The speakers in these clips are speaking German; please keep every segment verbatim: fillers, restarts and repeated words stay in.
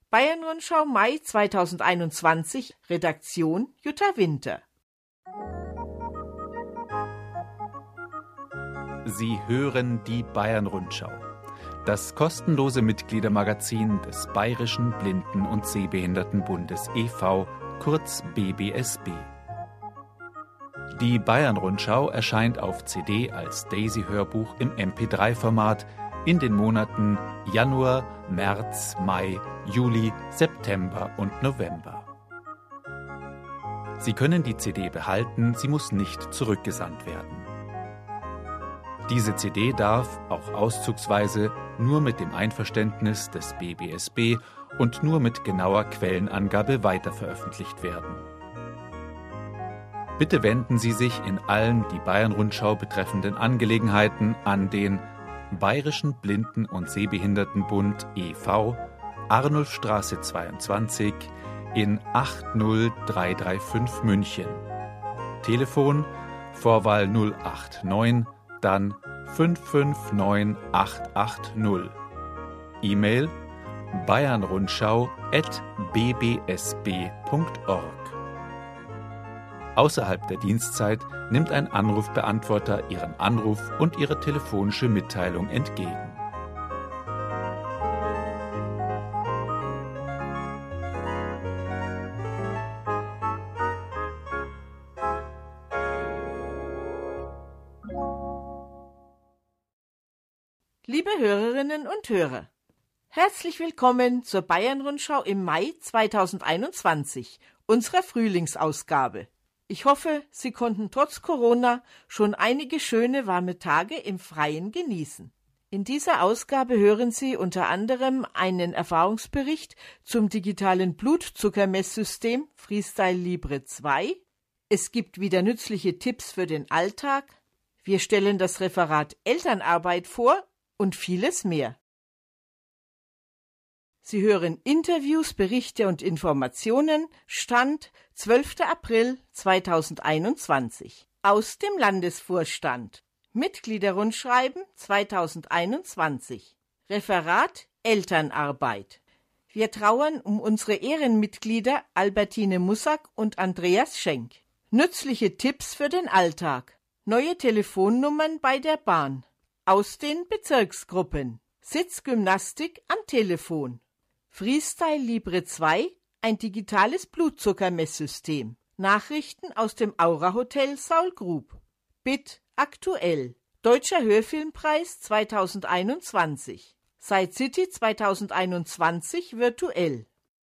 Bayern-Rundschau Mai zweitausendeinundzwanzig, Redaktion Jutta Winter. Sie hören die Bayern-Rundschau, das kostenlose Mitgliedermagazin des Bayerischen Blinden- und Sehbehindertenbundes e V, kurz B B S B. Die Bayern-Rundschau erscheint auf C D als Daisy-Hörbuch im M P drei Format in den Monaten Januar, März, Mai, Juli, September und November. Sie können die C D behalten, sie muss nicht zurückgesandt werden. Diese C D darf, auch auszugsweise, nur mit dem Einverständnis des B B S B und nur mit genauer Quellenangabe weiterveröffentlicht werden. Bitte wenden Sie sich in allen die Bayern-Rundschau betreffenden Angelegenheiten an den Bayerischen Blinden- und Sehbehindertenbund e V, Arnulfstraße zweiundzwanzig in acht null drei drei fünf München. Telefon Vorwahl null acht neun, dann fünf fünf neun acht acht null. E-Mail bayernrundschau at b b s b punkt org. Außerhalb der Dienstzeit nimmt ein Anrufbeantworter Ihren Anruf und Ihre telefonische Mitteilung entgegen. Liebe Hörerinnen und Hörer, herzlich willkommen zur Bayern-Rundschau im Mai zweitausendeinundzwanzig, unserer Frühlingsausgabe. Ich hoffe, Sie konnten trotz Corona schon einige schöne warme Tage im Freien genießen. In dieser Ausgabe hören Sie unter anderem einen Erfahrungsbericht zum digitalen Blutzuckermesssystem Freestyle Libre zwei. Es gibt wieder nützliche Tipps für den Alltag. Wir stellen das Referat Elternarbeit vor und vieles mehr. Sie hören Interviews, Berichte und Informationen, Stand zwölfter April zweitausendeinundzwanzig. Aus dem Landesvorstand. Mitgliederrundschreiben zweitausendeinundzwanzig. Referat Elternarbeit. Wir trauern um unsere Ehrenmitglieder Albertine Mussack und Andreas Schenk. Nützliche Tipps für den Alltag. Neue Telefonnummern bei der Bahn. Aus den Bezirksgruppen. Sitzgymnastik am Telefon. Freestyle Libre zwei, ein digitales Blutzuckermesssystem. Nachrichten aus dem Aura Hotel Saul Grub. B I T aktuell. Deutscher Hörfilmpreis zweitausendeinundzwanzig. Side City zweitausendeinundzwanzig virtuell.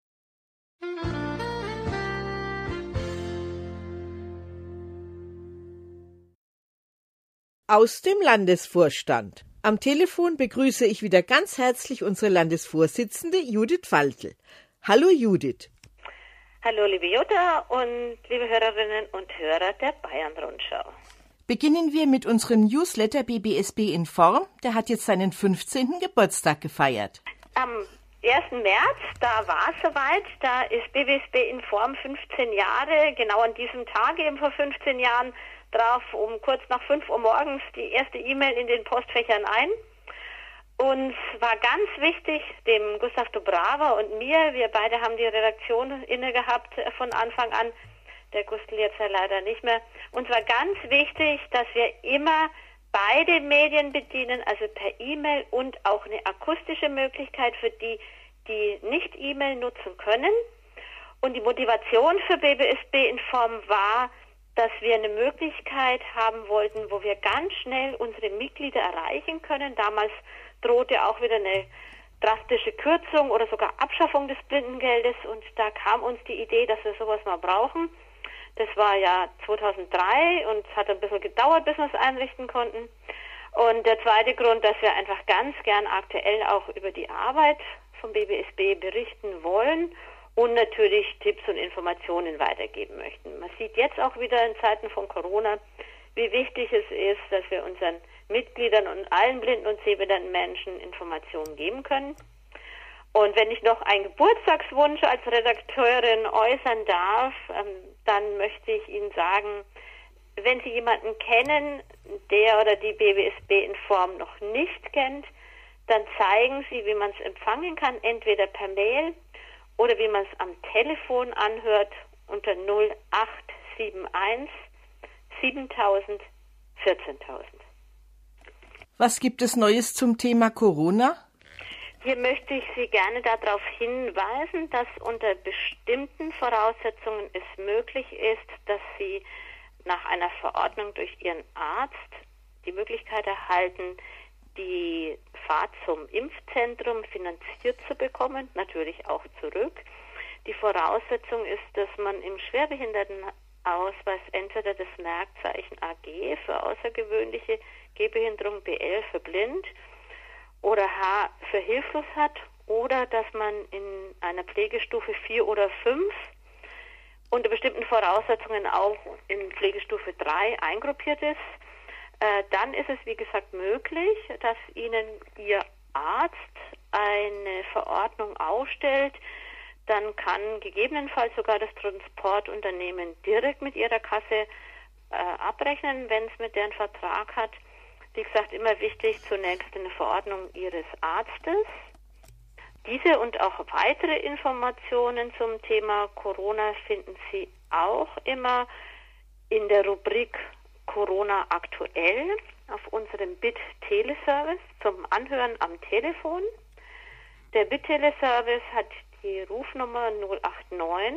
Aus dem Landesvorstand. Am Telefon begrüße ich wieder ganz herzlich unsere Landesvorsitzende Judith Faltl. Hallo Judith. Hallo liebe Jutta und liebe Hörerinnen und Hörer der Bayern-Rundschau. Beginnen wir mit unserem Newsletter B B S B in Form. Der hat jetzt seinen fünfzehnten Geburtstag gefeiert. Am ersten März, da war es soweit, da ist B B S B in Form fünfzehn Jahre, genau an diesem Tag eben vor fünfzehn Jahren, traf um kurz nach fünf Uhr morgens die erste E-Mail in den Postfächern ein. Uns war ganz wichtig, dem Gustav Dubrava und mir, wir beide haben die Redaktion inne gehabt von Anfang an, der Gustl jetzt ja leider nicht mehr, uns war ganz wichtig, dass wir immer beide Medien bedienen, also per E-Mail und auch eine akustische Möglichkeit für die, die nicht E-Mail nutzen können. Und die Motivation für B B S B in Form war, dass wir eine Möglichkeit haben wollten, wo wir ganz schnell unsere Mitglieder erreichen können. Damals drohte auch wieder eine drastische Kürzung oder sogar Abschaffung des Blindengeldes und da kam uns die Idee, dass wir sowas mal brauchen. Das war ja zweitausenddrei und es hat ein bisschen gedauert, bis wir es einrichten konnten. Und der zweite Grund, dass wir einfach ganz gern aktuell auch über die Arbeit vom B B S B berichten wollen und natürlich Tipps und Informationen weitergeben möchten. Man sieht jetzt auch wieder in Zeiten von Corona, wie wichtig es ist, dass wir unseren Mitgliedern und allen blinden und sehbehinderten Menschen Informationen geben können. Und wenn ich noch einen Geburtstagswunsch als Redakteurin äußern darf, ähm, dann möchte ich Ihnen sagen, wenn Sie jemanden kennen, der oder die B B S B in Form noch nicht kennt, dann zeigen Sie, wie man es empfangen kann, entweder per Mail oder wie man es am Telefon anhört unter null acht sieben eins siebentausend vierzehntausend. Was gibt es Neues zum Thema Corona? Hier möchte ich Sie gerne darauf hinweisen, dass unter bestimmten Voraussetzungen es möglich ist, dass Sie nach einer Verordnung durch Ihren Arzt die Möglichkeit erhalten, die Fahrt zum Impfzentrum finanziert zu bekommen, natürlich auch zurück. Die Voraussetzung ist, dass man im Schwerbehindertenausweis entweder das Merkzeichen A G für außergewöhnliche Gehbehinderung, B L für blind oder H für hilflos hat oder dass man in einer Pflegestufe vier oder fünf unter bestimmten Voraussetzungen auch in Pflegestufe drei eingruppiert ist. Äh, dann ist es, wie gesagt, möglich, dass Ihnen Ihr Arzt eine Verordnung ausstellt. Dann kann gegebenenfalls sogar das Transportunternehmen direkt mit Ihrer Kasse äh, abrechnen, wenn es mit deren Vertrag hat. Wie gesagt, immer wichtig, zunächst eine Verordnung Ihres Arztes. Diese und auch weitere Informationen zum Thema Corona finden Sie auch immer in der Rubrik Corona aktuell auf unserem B I T-Teleservice zum Anhören am Telefon. Der B I T-Teleservice hat die Rufnummer null acht neun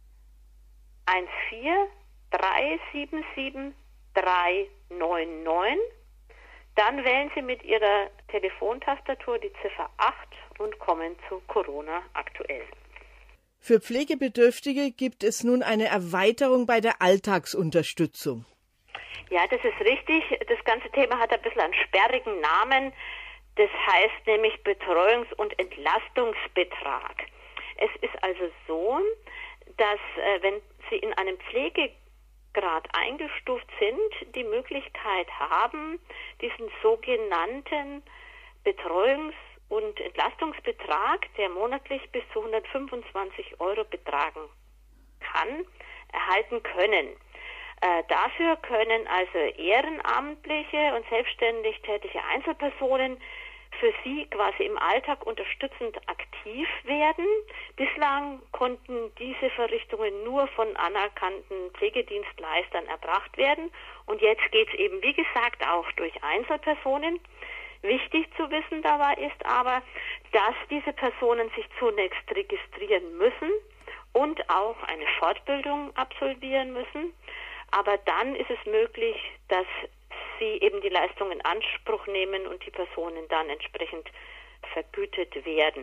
eins vier drei sieben sieben drei neun neun. Dann wählen Sie mit Ihrer Telefontastatur die Ziffer acht und kommen zu Corona aktuell. Für Pflegebedürftige gibt es nun eine Erweiterung bei der Alltagsunterstützung. Ja, das ist richtig. Das ganze Thema hat ein bisschen einen sperrigen Namen. Das heißt nämlich Betreuungs- und Entlastungsbetrag. Es ist also so, dass äh, wenn Sie in einem Pflegegrad eingestuft sind, die Möglichkeit haben, diesen sogenannten Betreuungs- und Entlastungsbetrag, der monatlich bis zu hundertfünfundzwanzig Euro betragen kann, erhalten können. Äh, dafür können also ehrenamtliche und selbstständig tätige Einzelpersonen für Sie quasi im Alltag unterstützend aktiv werden. Bislang konnten diese Verrichtungen nur von anerkannten Pflegedienstleistern erbracht werden und jetzt geht es eben, wie gesagt, auch durch Einzelpersonen. Wichtig zu wissen dabei ist aber, dass diese Personen sich zunächst registrieren müssen und auch eine Fortbildung absolvieren müssen. Aber dann ist es möglich, dass Sie eben die Leistung in Anspruch nehmen und die Personen dann entsprechend vergütet werden.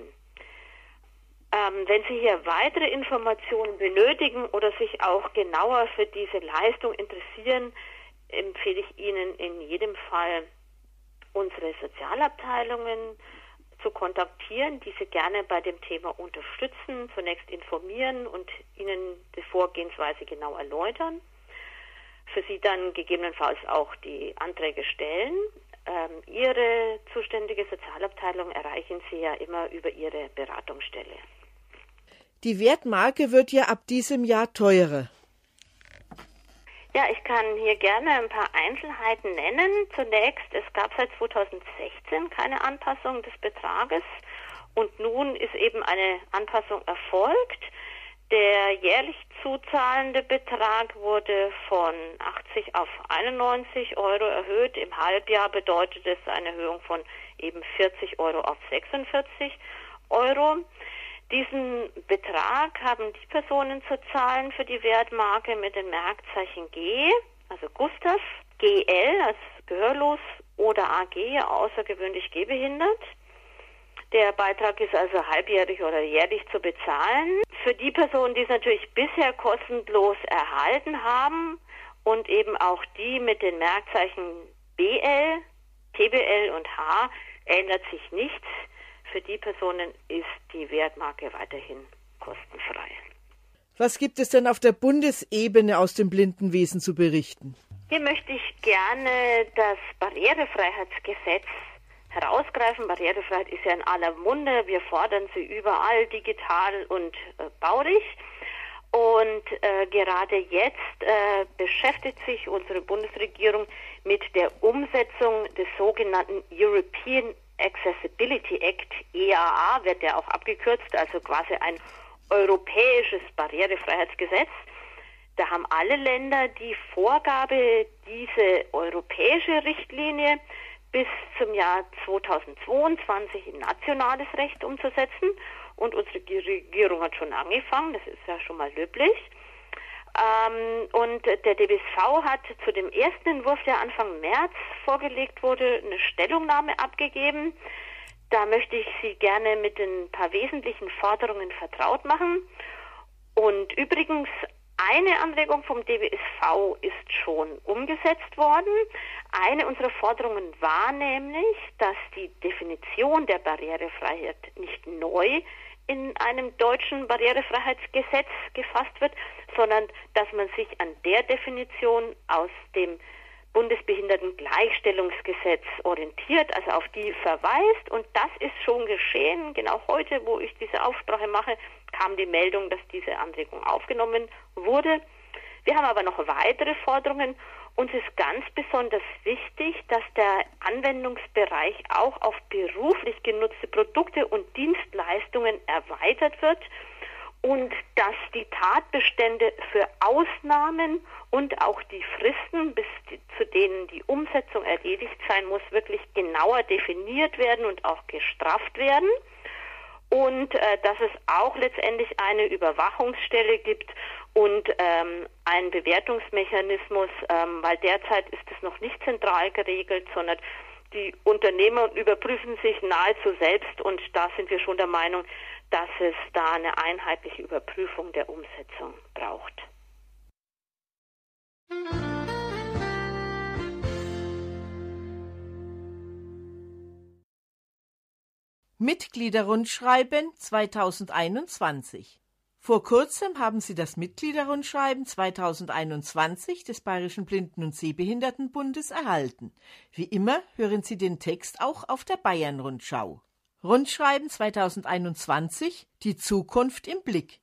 Ähm, wenn Sie hier weitere Informationen benötigen oder sich auch genauer für diese Leistung interessieren, empfehle ich Ihnen in jedem Fall, unsere Sozialabteilungen zu kontaktieren, die Sie gerne bei dem Thema unterstützen, zunächst informieren und Ihnen die Vorgehensweise genau erläutern. Für Sie dann gegebenenfalls auch die Anträge stellen. Ähm, Ihre zuständige Sozialabteilung erreichen Sie ja immer über Ihre Beratungsstelle. Die Wertmarke wird ja ab diesem Jahr teurer. Ja, ich kann hier gerne ein paar Einzelheiten nennen. Zunächst, es gab seit zweitausendsechzehn keine Anpassung des Betrages und nun ist eben eine Anpassung erfolgt. Der jährlich zuzahlende Betrag wurde von achtzig auf einundneunzig Euro erhöht. Im Halbjahr bedeutet es eine Erhöhung von eben vierzig Euro auf sechsundvierzig Euro. Diesen Betrag haben die Personen zu zahlen für die Wertmarke mit dem Merkzeichen G, also Gustav, G L als gehörlos oder A G, außergewöhnlich gehbehindert. Der Beitrag ist also halbjährig oder jährlich zu bezahlen. Für die Personen, die es natürlich bisher kostenlos erhalten haben und eben auch die mit den Merkzeichen B L, T B L und H, ändert sich nichts. Für die Personen ist die Wertmarke weiterhin kostenfrei. Was gibt es denn auf der Bundesebene aus dem Blindenwesen zu berichten? Hier möchte ich gerne das Barrierefreiheitsgesetz herausgreifen. Barrierefreiheit ist ja in aller Munde. Wir fordern sie überall, digital und äh, baulich. Und äh, gerade jetzt äh, beschäftigt sich unsere Bundesregierung mit der Umsetzung des sogenannten European Accessibility Act, E A A, wird der auch abgekürzt, also quasi ein europäisches Barrierefreiheitsgesetz. Da haben alle Länder die Vorgabe, diese europäische Richtlinie bis zum Jahr zweitausendzweiundzwanzig in nationales Recht umzusetzen. Und unsere Regierung hat schon angefangen, das ist ja schon mal löblich. Ähm, und der D B S V hat zu dem ersten Entwurf, der Anfang März vorgelegt wurde, eine Stellungnahme abgegeben. Da möchte ich Sie gerne mit ein paar wesentlichen Forderungen vertraut machen. Und übrigens, eine Anregung vom D B S V ist schon umgesetzt worden. Eine unserer Forderungen war nämlich, dass die Definition der Barrierefreiheit nicht neu in einem deutschen Barrierefreiheitsgesetz gefasst wird, sondern dass man sich an der Definition aus dem Bundesbehindertengleichstellungsgesetz orientiert, also auf die verweist. Und das ist schon geschehen. Genau heute, wo ich diese Aufsprache mache, kam die Meldung, dass diese Anregung aufgenommen wurde. Wir haben aber noch weitere Forderungen. Uns ist ganz besonders wichtig, dass der Anwendungsbereich auch auf beruflich genutzte Produkte und Dienstleistungen erweitert wird und dass die Tatbestände für Ausnahmen und auch die Fristen, bis die, zu denen die Umsetzung erledigt sein muss, wirklich genauer definiert werden und auch gestrafft werden. Und äh, dass es auch letztendlich eine Überwachungsstelle gibt und ähm, einen Bewertungsmechanismus, ähm, weil derzeit ist es noch nicht zentral geregelt, sondern die Unternehmer überprüfen sich nahezu selbst und da sind wir schon der Meinung, dass es da eine einheitliche Überprüfung der Umsetzung braucht. Mitgliederrundschreiben zweitausendeinundzwanzig. Vor kurzem haben Sie das Mitgliederrundschreiben zweitausendeinundzwanzig des Bayerischen Blinden- und Sehbehindertenbundes erhalten. Wie immer hören Sie den Text auch auf der Bayern-Rundschau. Rundschreiben zweitausendeinundzwanzig, die Zukunft im Blick.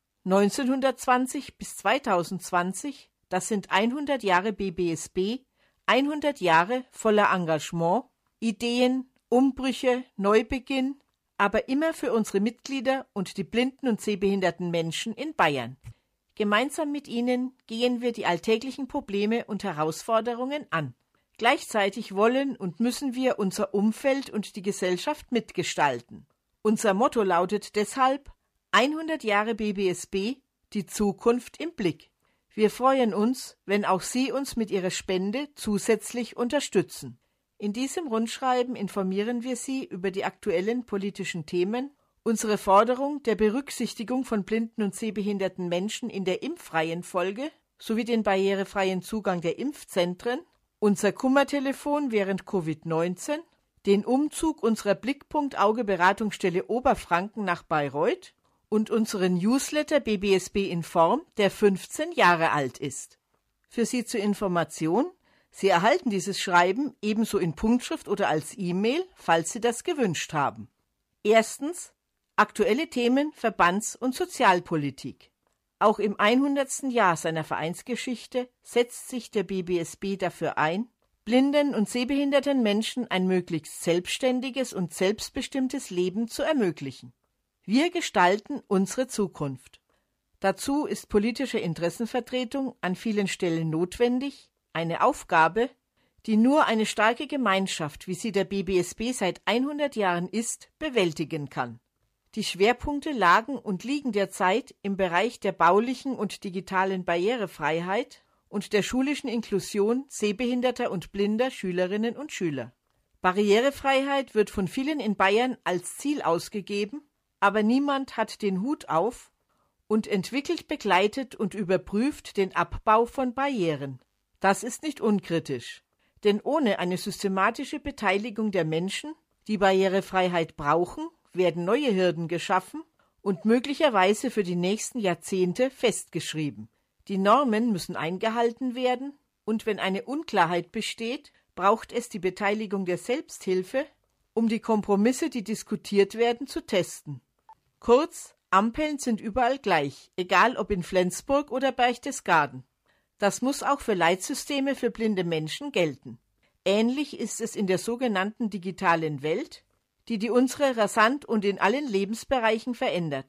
neunzehnhundertzwanzig bis zweitausendzwanzig, das sind hundert Jahre B B S B, hundert Jahre voller Engagement, Ideen, Umbrüche, Neubeginn, aber immer für unsere Mitglieder und die blinden und sehbehinderten Menschen in Bayern. Gemeinsam mit ihnen gehen wir die alltäglichen Probleme und Herausforderungen an. Gleichzeitig wollen und müssen wir unser Umfeld und die Gesellschaft mitgestalten. Unser Motto lautet deshalb hundert Jahre B B S B, die Zukunft im Blick. Wir freuen uns, wenn auch Sie uns mit Ihrer Spende zusätzlich unterstützen. In diesem Rundschreiben informieren wir Sie über die aktuellen politischen Themen, unsere Forderung der Berücksichtigung von blinden und sehbehinderten Menschen in der Impfreihenfolge sowie den barrierefreien Zugang der Impfzentren, unser Kummertelefon während Covid neunzehn, den Umzug unserer Blickpunkt-Auge-Beratungsstelle Oberfranken nach Bayreuth und unseren Newsletter B B S B in Form, der fünfzehn Jahre alt ist. Für Sie zur Information: Sie erhalten dieses Schreiben ebenso in Punktschrift oder als E-Mail, falls Sie das gewünscht haben. Erstens: Aktuelle Themen Verbands- und Sozialpolitik. Auch im hundertsten Jahr seiner Vereinsgeschichte setzt sich der B B S B dafür ein, blinden und sehbehinderten Menschen ein möglichst selbstständiges und selbstbestimmtes Leben zu ermöglichen. Wir gestalten unsere Zukunft. Dazu ist politische Interessenvertretung an vielen Stellen notwendig, eine Aufgabe, die nur eine starke Gemeinschaft, wie sie der B B S B seit hundert Jahren ist, bewältigen kann. Die Schwerpunkte lagen und liegen derzeit im Bereich der baulichen und digitalen Barrierefreiheit und der schulischen Inklusion sehbehinderter und blinder Schülerinnen und Schüler. Barrierefreiheit wird von vielen in Bayern als Ziel ausgegeben, aber niemand hat den Hut auf und entwickelt, begleitet und überprüft den Abbau von Barrieren. Das ist nicht unkritisch, denn ohne eine systematische Beteiligung der Menschen, die Barrierefreiheit brauchen, werden neue Hürden geschaffen und möglicherweise für die nächsten Jahrzehnte festgeschrieben. Die Normen müssen eingehalten werden und wenn eine Unklarheit besteht, braucht es die Beteiligung der Selbsthilfe, um die Kompromisse, die diskutiert werden, zu testen. Kurz, Ampeln sind überall gleich, egal ob in Flensburg oder Berchtesgaden. Das muss auch für Leitsysteme für blinde Menschen gelten. Ähnlich ist es in der sogenannten digitalen Welt, die die unsere rasant und in allen Lebensbereichen verändert.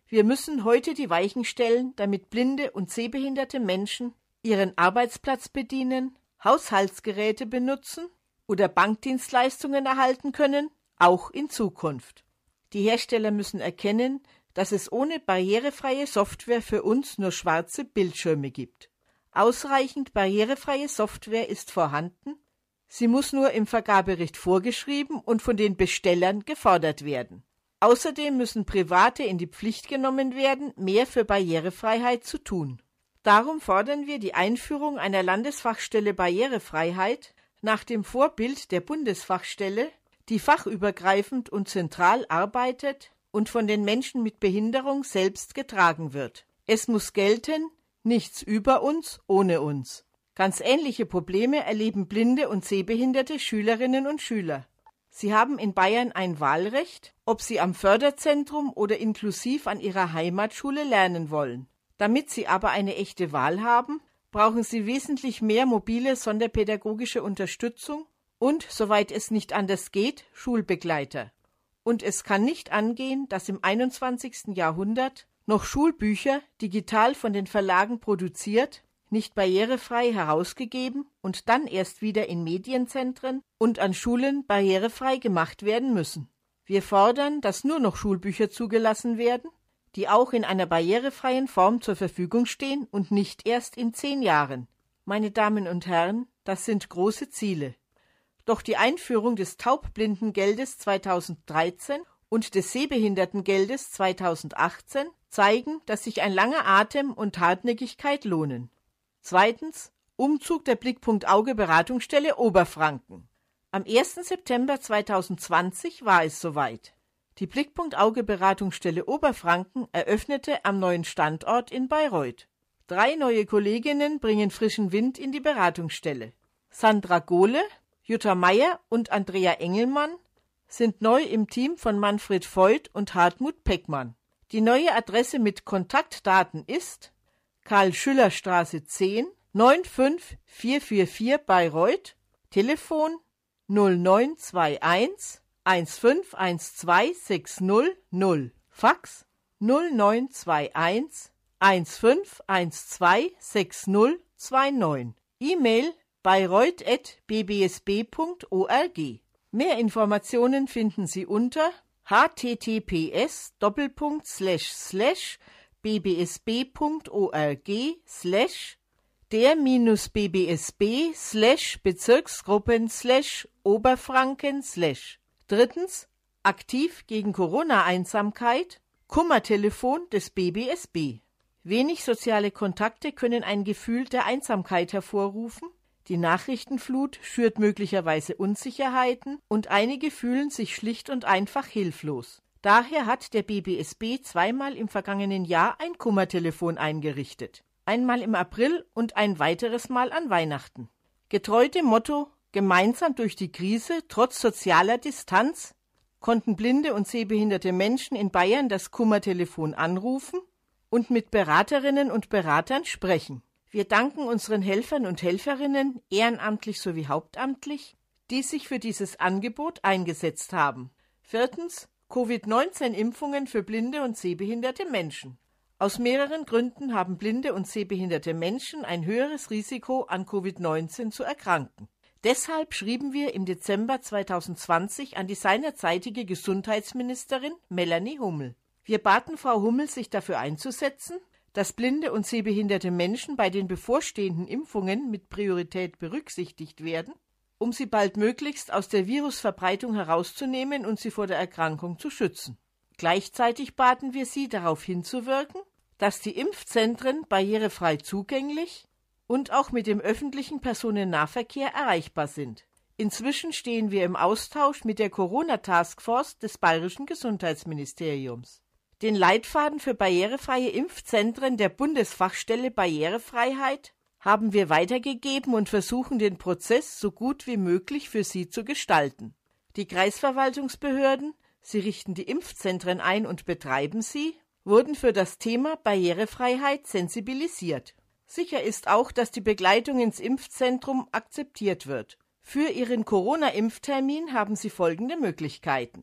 Wir müssen heute die Weichen stellen, damit blinde und sehbehinderte Menschen ihren Arbeitsplatz bedienen, Haushaltsgeräte benutzen oder Bankdienstleistungen erhalten können, auch in Zukunft. Die Hersteller müssen erkennen, dass es ohne barrierefreie Software für uns nur schwarze Bildschirme gibt. Ausreichend barrierefreie Software ist vorhanden, sie muss nur im Vergabebericht vorgeschrieben und von den Bestellern gefordert werden. Außerdem müssen Private in die Pflicht genommen werden, mehr für Barrierefreiheit zu tun. Darum fordern wir die Einführung einer Landesfachstelle Barrierefreiheit nach dem Vorbild der Bundesfachstelle, die fachübergreifend und zentral arbeitet und von den Menschen mit Behinderung selbst getragen wird. Es muss gelten, nichts über uns, ohne uns. Ganz ähnliche Probleme erleben blinde und sehbehinderte Schülerinnen und Schüler. Sie haben in Bayern ein Wahlrecht, ob sie am Förderzentrum oder inklusiv an ihrer Heimatschule lernen wollen. Damit sie aber eine echte Wahl haben, brauchen sie wesentlich mehr mobile sonderpädagogische Unterstützung und, soweit es nicht anders geht, Schulbegleiter. Und es kann nicht angehen, dass im einundzwanzigsten Jahrhundert noch Schulbücher, digital von den Verlagen produziert, nicht barrierefrei herausgegeben und dann erst wieder in Medienzentren und an Schulen barrierefrei gemacht werden müssen. Wir fordern, dass nur noch Schulbücher zugelassen werden, die auch in einer barrierefreien Form zur Verfügung stehen und nicht erst in zehn Jahren. Meine Damen und Herren, das sind große Ziele. Doch die Einführung des Taubblindengeldes zweitausenddreizehn und des Sehbehindertengeldes zweitausendachtzehn zeigen, dass sich ein langer Atem und Hartnäckigkeit lohnen. Zweitens, Umzug der Blickpunkt Auge Beratungsstelle Oberfranken. Am ersten September zweitausendzwanzig war es soweit. Die Blickpunkt Auge Beratungsstelle Oberfranken eröffnete am neuen Standort in Bayreuth. Drei neue Kolleginnen bringen frischen Wind in die Beratungsstelle. Sandra Gohle, Jutta Meyer und Andrea Engelmann sind neu im Team von Manfred Voigt und Hartmut Peckmann. Die neue Adresse mit Kontaktdaten ist Karl-Schüller-Straße zehn, neun fünf vier vier vier Bayreuth, Telefon null neun zwei eins eins fünf eins zwei sechs null null, Fax null neun zwei eins eins fünf eins zwei sechs null zwei neun, E-Mail bayreuth at b b s b punkt org. Mehr Informationen finden Sie unter h t t p s Doppelpunkt slash slash b b s b punkt org slash der minus b b s b slash Bezirksgruppen slash Oberfranken slash. Drittens, aktiv gegen Corona-Einsamkeit, Kummertelefon des B B S B. Wenig soziale Kontakte können ein Gefühl der Einsamkeit hervorrufen, die Nachrichtenflut schürt möglicherweise Unsicherheiten und einige fühlen sich schlicht und einfach hilflos. Daher hat der B B S B zweimal im vergangenen Jahr ein Kummertelefon eingerichtet. Einmal im April und ein weiteres Mal an Weihnachten. Getreu dem Motto Gemeinsam durch die Krise, trotz sozialer Distanz, konnten blinde und sehbehinderte Menschen in Bayern das Kummertelefon anrufen und mit Beraterinnen und Beratern sprechen. Wir danken unseren Helfern und Helferinnen, ehrenamtlich sowie hauptamtlich, die sich für dieses Angebot eingesetzt haben. Viertens, Covid neunzehn Impfungen für blinde und sehbehinderte Menschen. Aus mehreren Gründen haben blinde und sehbehinderte Menschen ein höheres Risiko, an Covid neunzehn zu erkranken. Deshalb schrieben wir im Dezember zweitausendzwanzig an die seinerzeitige Gesundheitsministerin Melanie Hummel. Wir baten Frau Hummel, sich dafür einzusetzen, dass blinde und sehbehinderte Menschen bei den bevorstehenden Impfungen mit Priorität berücksichtigt werden, um sie baldmöglichst aus der Virusverbreitung herauszunehmen und sie vor der Erkrankung zu schützen. Gleichzeitig baten wir sie, darauf hinzuwirken, dass die Impfzentren barrierefrei zugänglich und auch mit dem öffentlichen Personennahverkehr erreichbar sind. Inzwischen stehen wir im Austausch mit der Corona-Taskforce des Bayerischen Gesundheitsministeriums. Den Leitfaden für barrierefreie Impfzentren der Bundesfachstelle Barrierefreiheit haben wir weitergegeben und versuchen, den Prozess so gut wie möglich für Sie zu gestalten. Die Kreisverwaltungsbehörden, sie richten die Impfzentren ein und betreiben sie, wurden für das Thema Barrierefreiheit sensibilisiert. Sicher ist auch, dass die Begleitung ins Impfzentrum akzeptiert wird. Für Ihren Corona-Impftermin haben Sie folgende Möglichkeiten.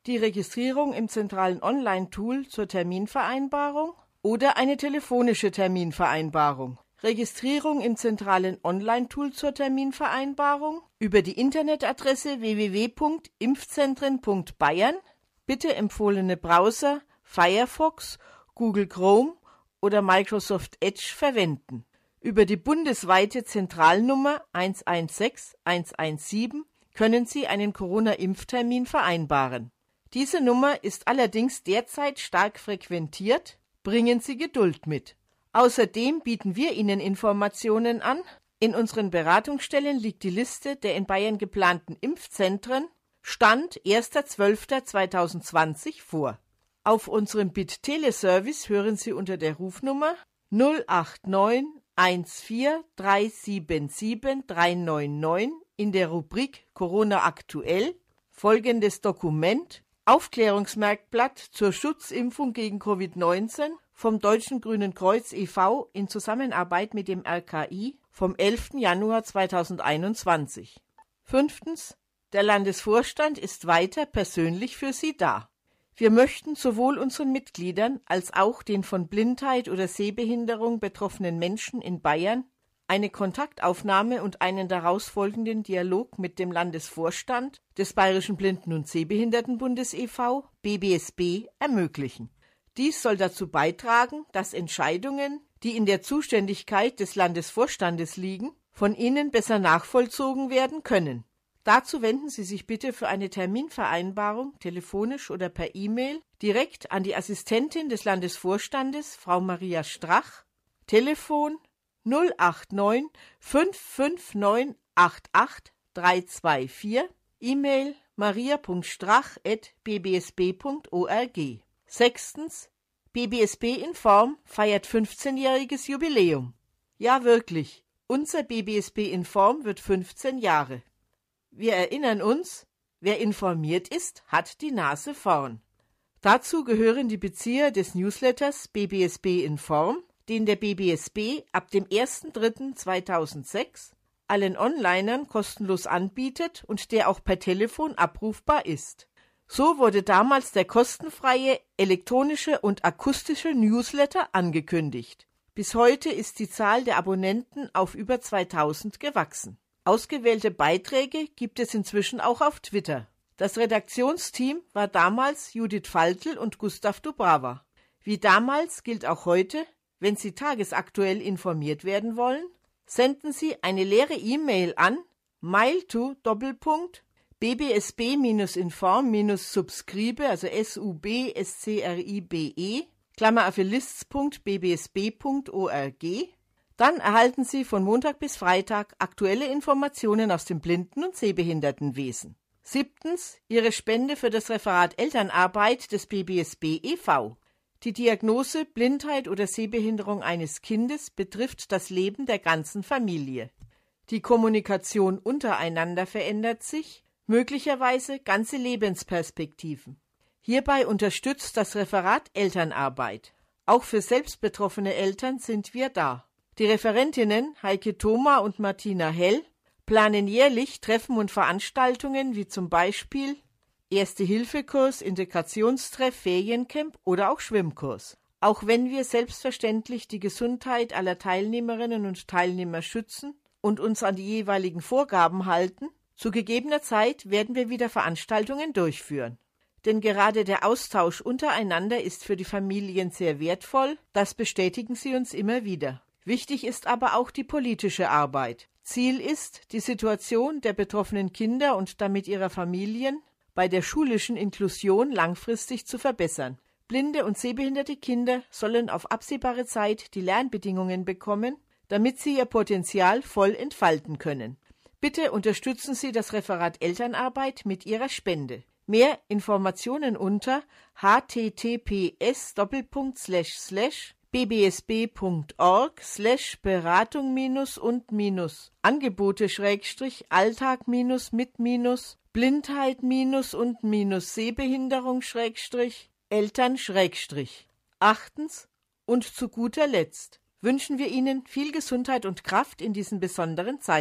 die Registrierung im zentralen Online-Tool zur Terminvereinbarung oder eine telefonische Terminvereinbarung. Registrierung im zentralen Online-Tool zur Terminvereinbarung über die Internetadresse w w w punkt impfzentren punkt bayern, bitte empfohlene Browser Firefox, Google Chrome oder Microsoft Edge verwenden. Über die bundesweite Zentralnummer eins eins sechs eins eins sieben können Sie einen Corona-Impftermin vereinbaren. Diese Nummer ist allerdings derzeit stark frequentiert. Bringen Sie Geduld mit. Außerdem bieten wir Ihnen Informationen an. In unseren Beratungsstellen liegt die Liste der in Bayern geplanten Impfzentren Stand erster zwölfter zweitausendzwanzig vor. Auf unserem B I T-Teleservice hören Sie unter der Rufnummer null acht neun eins vier drei sieben sieben drei neun neun in der Rubrik Corona aktuell folgendes Dokument: Aufklärungsmerkblatt zur Schutzimpfung gegen Covid neunzehn vom Deutschen Grünen Kreuz e V in Zusammenarbeit mit dem R K I vom elften Januar zweitausendeinundzwanzig. Fünftens. Der Landesvorstand ist weiter persönlich für Sie da. Wir möchten sowohl unseren Mitgliedern als auch den von Blindheit oder Sehbehinderung betroffenen Menschen in Bayern eine Kontaktaufnahme und einen daraus folgenden Dialog mit dem Landesvorstand des Bayerischen Blinden- und Sehbehindertenbundes e V, B B S B, ermöglichen. Dies soll dazu beitragen, dass Entscheidungen, die in der Zuständigkeit des Landesvorstandes liegen, von Ihnen besser nachvollzogen werden können. Dazu wenden Sie sich bitte für eine Terminvereinbarung, telefonisch oder per E-Mail, direkt an die Assistentin des Landesvorstandes, Frau Maria Strach, Telefon null acht neun fünf fünf neun acht acht drei zwei vier, E-Mail maria punkt strach at b b s b punkt org. Sechstens. B B S B Inform feiert fünfzehnjähriges Jubiläum. Ja, wirklich, unser B B S B Inform wird fünfzehn Jahre. Wir erinnern uns, wer informiert ist, hat die Nase vorn. Dazu gehören die Bezieher des Newsletters B B S B Inform, den der B B S B ab dem ersten dritten zweitausendsechs allen Onlinern kostenlos anbietet und der auch per Telefon abrufbar ist. So wurde damals der kostenfreie elektronische und akustische Newsletter angekündigt. Bis heute ist die Zahl der Abonnenten auf über zweitausend gewachsen. Ausgewählte Beiträge gibt es inzwischen auch auf Twitter. Das Redaktionsteam war damals Judith Faltl und Gustav Dubrava. Wie damals gilt auch heute, wenn Sie tagesaktuell informiert werden wollen, senden Sie eine leere E-Mail an mail to Doppelpunkt b b s b inform subscribe, also S U B S C R I B E, Klammer auf lists punkt b b s b punkt org. Dann erhalten Sie von Montag bis Freitag aktuelle Informationen aus dem Blinden- und Sehbehindertenwesen. Siebtens. Ihre Spende für das Referat Elternarbeit des B B S B e V. Die Diagnose Blindheit oder Sehbehinderung eines Kindes betrifft das Leben der ganzen Familie. Die Kommunikation untereinander verändert sich, möglicherweise ganze Lebensperspektiven. Hierbei unterstützt das Referat Elternarbeit. Auch für selbstbetroffene Eltern sind wir da. Die Referentinnen Heike Thoma und Martina Hell planen jährlich Treffen und Veranstaltungen wie zum Beispiel Erste-Hilfe-Kurs, Integrationstreff, Feriencamp oder auch Schwimmkurs. Auch wenn wir selbstverständlich die Gesundheit aller Teilnehmerinnen und Teilnehmer schützen und uns an die jeweiligen Vorgaben halten, zu gegebener Zeit werden wir wieder Veranstaltungen durchführen. Denn gerade der Austausch untereinander ist für die Familien sehr wertvoll, das bestätigen sie uns immer wieder. Wichtig ist aber auch die politische Arbeit. Ziel ist, die Situation der betroffenen Kinder und damit ihrer Familien bei der schulischen Inklusion langfristig zu verbessern. Blinde und sehbehinderte Kinder sollen auf absehbare Zeit die Lernbedingungen bekommen, damit sie ihr Potenzial voll entfalten können. Bitte unterstützen Sie das Referat Elternarbeit mit Ihrer Spende. Mehr Informationen unter h t t p s Doppelpunkt slash slash b b s b punkt org slash Beratung minus und minus Angebote Schrägstrich Alltag minus mit minus Blindheit minus und minus Sehbehinderung Schrägstrich Eltern Schrägstrich. Achtens und zu guter Letzt wünschen wir Ihnen viel Gesundheit und Kraft in diesen besonderen Zeiten.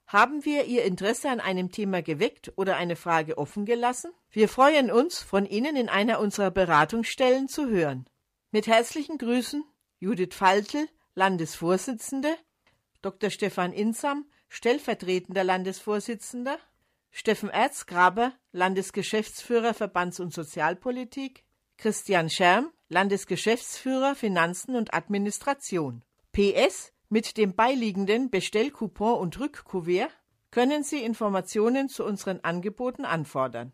Haben wir Ihr Interesse an einem Thema geweckt oder eine Frage offen gelassen? Wir freuen uns, von Ihnen in einer unserer Beratungsstellen zu hören. Mit herzlichen Grüßen, Judith Faltl, Landesvorsitzende, Doktor Stefan Insam, stellvertretender Landesvorsitzender, Steffen Erzgraber, Landesgeschäftsführer Verbands- und Sozialpolitik, Christian Scherm, Landesgeschäftsführer Finanzen und Administration. P S: Mit dem beiliegenden Bestellcoupon und Rückkuvert können Sie Informationen zu unseren Angeboten anfordern.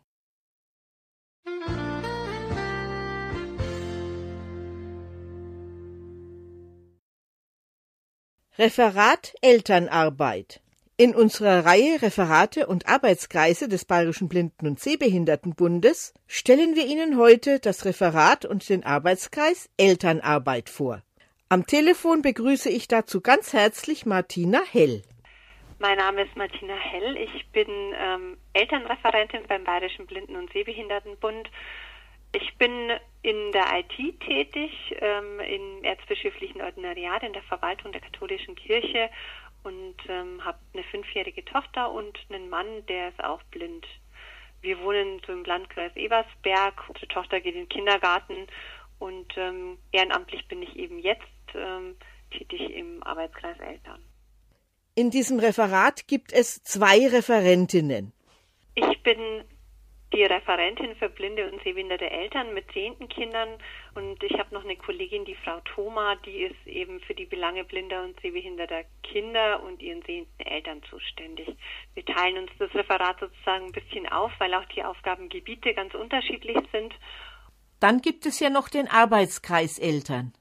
Referat Elternarbeit. In unserer Reihe Referate und Arbeitskreise des Bayerischen Blinden- und Sehbehindertenbundes stellen wir Ihnen heute das Referat und den Arbeitskreis Elternarbeit vor. Am Telefon begrüße ich dazu ganz herzlich Martina Hell. Mein Name ist Martina Hell. Ich bin ähm, Elternreferentin beim Bayerischen Blinden- und Sehbehindertenbund. Ich bin in der I T tätig, ähm, im erzbischöflichen Ordinariat in der Verwaltung der katholischen Kirche und ähm, habe eine fünfjährige Tochter und einen Mann, der ist auch blind. Wir wohnen so im Landkreis Ebersberg. Unsere Tochter geht in den Kindergarten und ähm, ehrenamtlich bin ich eben jetzt ähm, tätig im Arbeitskreis Eltern. In diesem Referat gibt es zwei Referentinnen. Ich bin die Referentin für blinde und sehbehinderte Eltern mit sehenden Kindern und ich habe noch eine Kollegin, die Frau Thoma, die ist eben für die Belange blinder und sehbehinderter Kinder und ihren sehenden Eltern zuständig. Wir teilen uns das Referat sozusagen ein bisschen auf, weil auch die Aufgabengebiete ganz unterschiedlich sind. Dann gibt es ja noch den Arbeitskreis Eltern.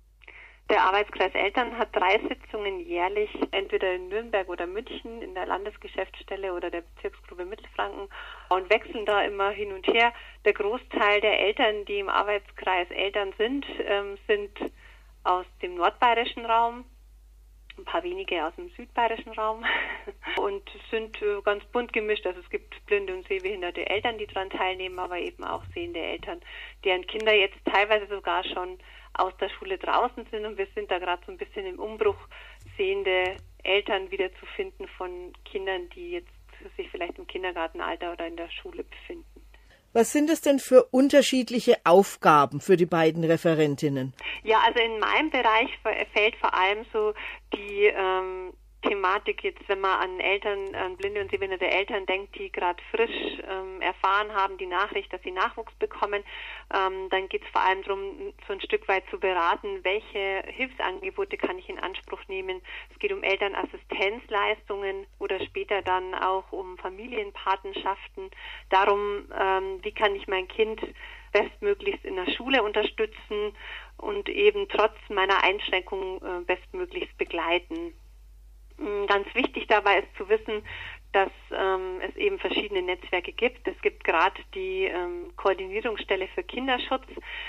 Der Arbeitskreis Eltern hat drei Sitzungen jährlich, entweder in Nürnberg oder München, in der Landesgeschäftsstelle oder der Bezirksgruppe Mittelfranken und wechseln da immer hin und her. Der Großteil der Eltern, die im Arbeitskreis Eltern sind, ähm, sind aus dem nordbayerischen Raum, ein paar wenige aus dem südbayerischen Raum und sind äh, ganz bunt gemischt. Also es gibt blinde und sehbehinderte Eltern, die daran teilnehmen, aber eben auch sehende Eltern, deren Kinder jetzt teilweise sogar schon aus der Schule draußen sind und wir sind da gerade so ein bisschen im Umbruch, sehende Eltern wieder zu finden von Kindern, die jetzt sich vielleicht im Kindergartenalter oder in der Schule befinden. Was sind es denn für unterschiedliche Aufgaben für die beiden Referentinnen? Ja, also in meinem Bereich fällt vor allem so die ähm, Thematik jetzt, wenn man an Eltern, an blinde und sehbehinderte Eltern denkt, die gerade frisch ähm, erfahren haben, die Nachricht, dass sie Nachwuchs bekommen, ähm, dann geht es vor allem darum, so ein Stück weit zu beraten, welche Hilfsangebote kann ich in Anspruch nehmen. Es geht um Elternassistenzleistungen oder später dann auch um Familienpatenschaften. Darum, ähm, wie kann ich mein Kind bestmöglichst in der Schule unterstützen und eben trotz meiner Einschränkungen äh, bestmöglichst begleiten. Ganz wichtig dabei ist zu wissen, dass ähm, es eben verschiedene Netzwerke gibt. Es gibt gerade die ähm, Koordinierungsstelle für Kinderschutz,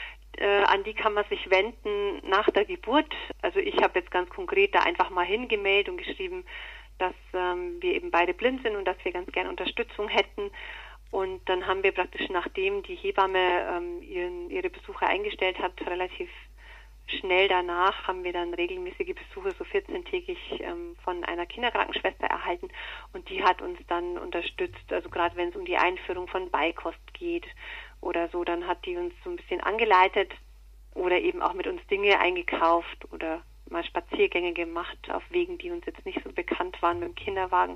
äh, an die kann man sich wenden nach der Geburt. Also ich habe jetzt ganz konkret da einfach mal hingemeldet und geschrieben, dass ähm, wir eben beide blind sind und dass wir ganz gern Unterstützung hätten. Und dann haben wir praktisch, nachdem die Hebamme ähm, ihren, ihre Besuche eingestellt hat, relativ schnell danach haben wir dann regelmäßige Besuche, so vierzehntägig ähm, von einer Kinderkrankenschwester erhalten und die hat uns dann unterstützt, also gerade wenn es um die Einführung von Beikost geht oder so, dann hat die uns so ein bisschen angeleitet oder eben auch mit uns Dinge eingekauft oder mal Spaziergänge gemacht auf Wegen, die uns jetzt nicht so bekannt waren mit dem Kinderwagen.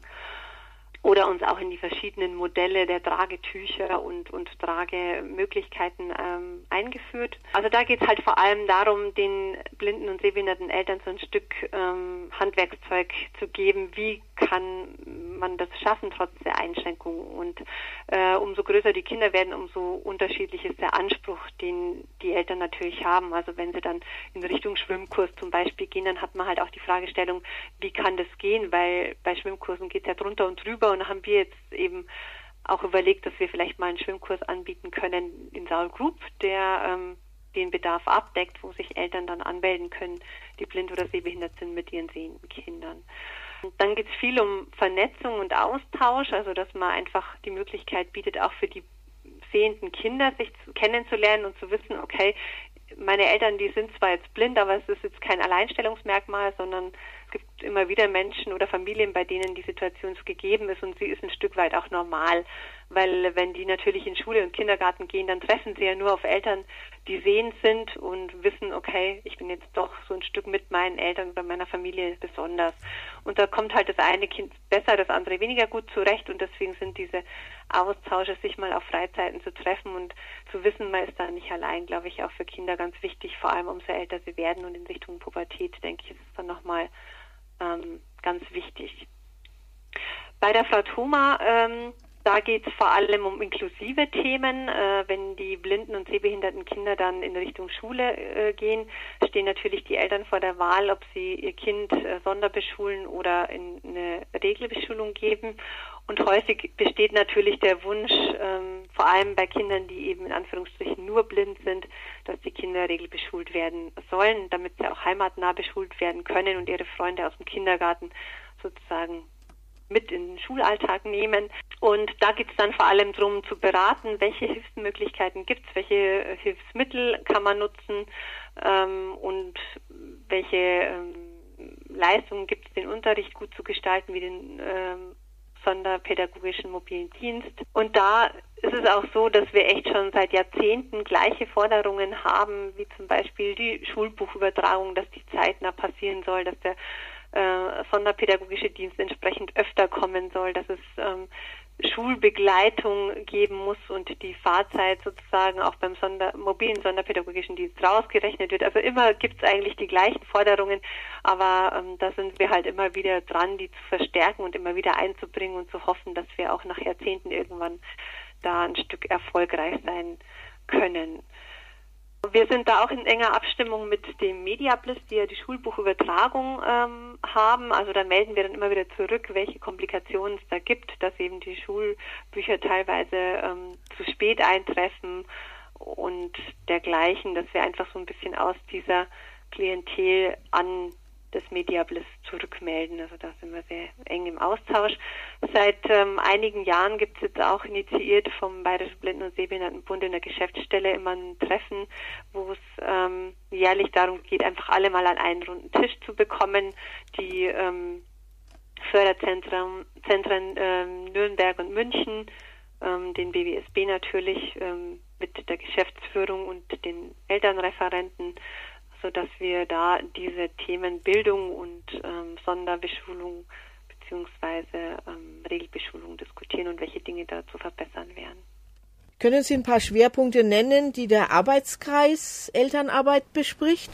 Oder uns auch in die verschiedenen Modelle der Tragetücher und, und Tragemöglichkeiten ähm, eingeführt. Also da geht es halt vor allem darum, den blinden und sehbehinderten Eltern so ein Stück ähm, Handwerkszeug zu geben, wie kann man das schaffen trotz der Einschränkungen. Und äh, umso größer die Kinder werden, umso unterschiedlich ist der Anspruch, den die Eltern natürlich haben. Also wenn sie dann in Richtung Schwimmkurs zum Beispiel gehen, dann hat man halt auch die Fragestellung, wie kann das gehen, weil bei Schwimmkursen geht es ja drunter und drüber. Und da haben wir jetzt eben auch überlegt, dass wir vielleicht mal einen Schwimmkurs anbieten können in Saul Group, der ähm, den Bedarf abdeckt, wo sich Eltern dann anmelden können, die blind oder sehbehindert sind mit ihren sehenden Kindern. Und dann geht es viel um Vernetzung und Austausch, also dass man einfach die Möglichkeit bietet, auch für die sehenden Kinder sich zu, kennenzulernen und zu wissen, okay, meine Eltern, die sind zwar jetzt blind, aber es ist jetzt kein Alleinstellungsmerkmal, sondern es gibt immer wieder Menschen oder Familien, bei denen die Situation so gegeben ist und sie ist ein Stück weit auch normal, weil wenn die natürlich in Schule und Kindergarten gehen, dann treffen sie ja nur auf Eltern, die sehend sind und wissen, okay, ich bin jetzt doch so ein Stück mit meinen Eltern oder meiner Familie besonders. Und da kommt halt das eine Kind besser, das andere weniger gut zurecht und deswegen sind diese Austausche, sich mal auf Freizeiten zu treffen und zu wissen, man ist da nicht allein, glaube ich, auch für Kinder ganz wichtig, vor allem umso älter sie werden und in Richtung Pubertät, denke ich, ist es dann nochmal ähm, ganz wichtig. Bei der Frau Thoma, ähm, da geht es vor allem um inklusive Themen. Äh, wenn die blinden und sehbehinderten Kinder dann in Richtung Schule äh, gehen, stehen natürlich die Eltern vor der Wahl, ob sie ihr Kind äh, sonderbeschulen oder in eine Regelbeschulung geben. Und häufig besteht natürlich der Wunsch, ähm, vor allem bei Kindern, die eben in Anführungsstrichen nur blind sind, dass die Kinder regelbeschult werden sollen, damit sie auch heimatnah beschult werden können und ihre Freunde aus dem Kindergarten sozusagen mit in den Schulalltag nehmen. Und da geht es dann vor allem darum zu beraten, welche Hilfsmöglichkeiten gibt es, welche Hilfsmittel kann man nutzen ähm, und welche ähm, Leistungen gibt es, den Unterricht gut zu gestalten, wie den ähm, sonderpädagogischen mobilen Dienst. Und da ist es auch so, dass wir echt schon seit Jahrzehnten gleiche Forderungen haben, wie zum Beispiel die Schulbuchübertragung, dass die zeitnah passieren soll, dass der äh, sonderpädagogische Dienst entsprechend öfter kommen soll, dass es ähm, Schulbegleitung geben muss und die Fahrzeit sozusagen auch beim Sonder, mobilen sonderpädagogischen Dienst rausgerechnet wird. Also immer gibt es eigentlich die gleichen Forderungen, aber ähm, da sind wir halt immer wieder dran, die zu verstärken und immer wieder einzubringen und zu hoffen, dass wir auch nach Jahrzehnten irgendwann da ein Stück erfolgreich sein können. Wir sind da auch in enger Abstimmung mit dem Mediabliss, die ja die Schulbuchübertragung ähm, haben. Also da melden wir dann immer wieder zurück, welche Komplikationen es da gibt, dass eben die Schulbücher teilweise ähm, zu spät eintreffen und dergleichen, dass wir einfach so ein bisschen aus dieser Klientel an das Mediabliss zurückmelden. Also da sind wir sehr eng im Austausch. Seit ähm, einigen Jahren gibt es jetzt auch initiiert vom Bayerischen Blinden- und Sehbehindertenbund in der Geschäftsstelle immer ein Treffen, wo es ähm, jährlich darum geht, einfach alle mal an einen runden Tisch zu bekommen. Die ähm, Förderzentren Zentren, ähm, Nürnberg und München, ähm, den B W S B natürlich ähm, mit der Geschäftsführung und den Elternreferenten, sodass wir da diese Themen Bildung und ähm, Sonderbeschulung beziehungsweise ähm, Regelbeschulung diskutieren und welche Dinge da zu verbessern wären. Können Sie ein paar Schwerpunkte nennen, die der Arbeitskreis Elternarbeit bespricht?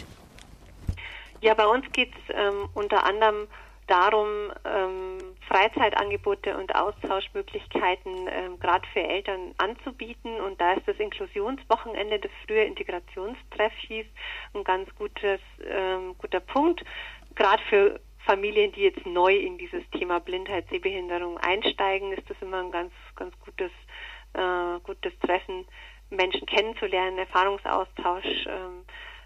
Ja, bei uns geht es ähm, unter anderem darum, ähm, Freizeitangebote und Austauschmöglichkeiten ähm, gerade für Eltern anzubieten. Und da ist das Inklusionswochenende, das früher Integrationstreff hieß, ein ganz gutes, ähm, guter Punkt. Gerade für Familien, die jetzt neu in dieses Thema Blindheit, Sehbehinderung einsteigen, ist das immer ein ganz, ganz gutes, äh, gutes Treffen, Menschen kennenzulernen, Erfahrungsaustausch ähm,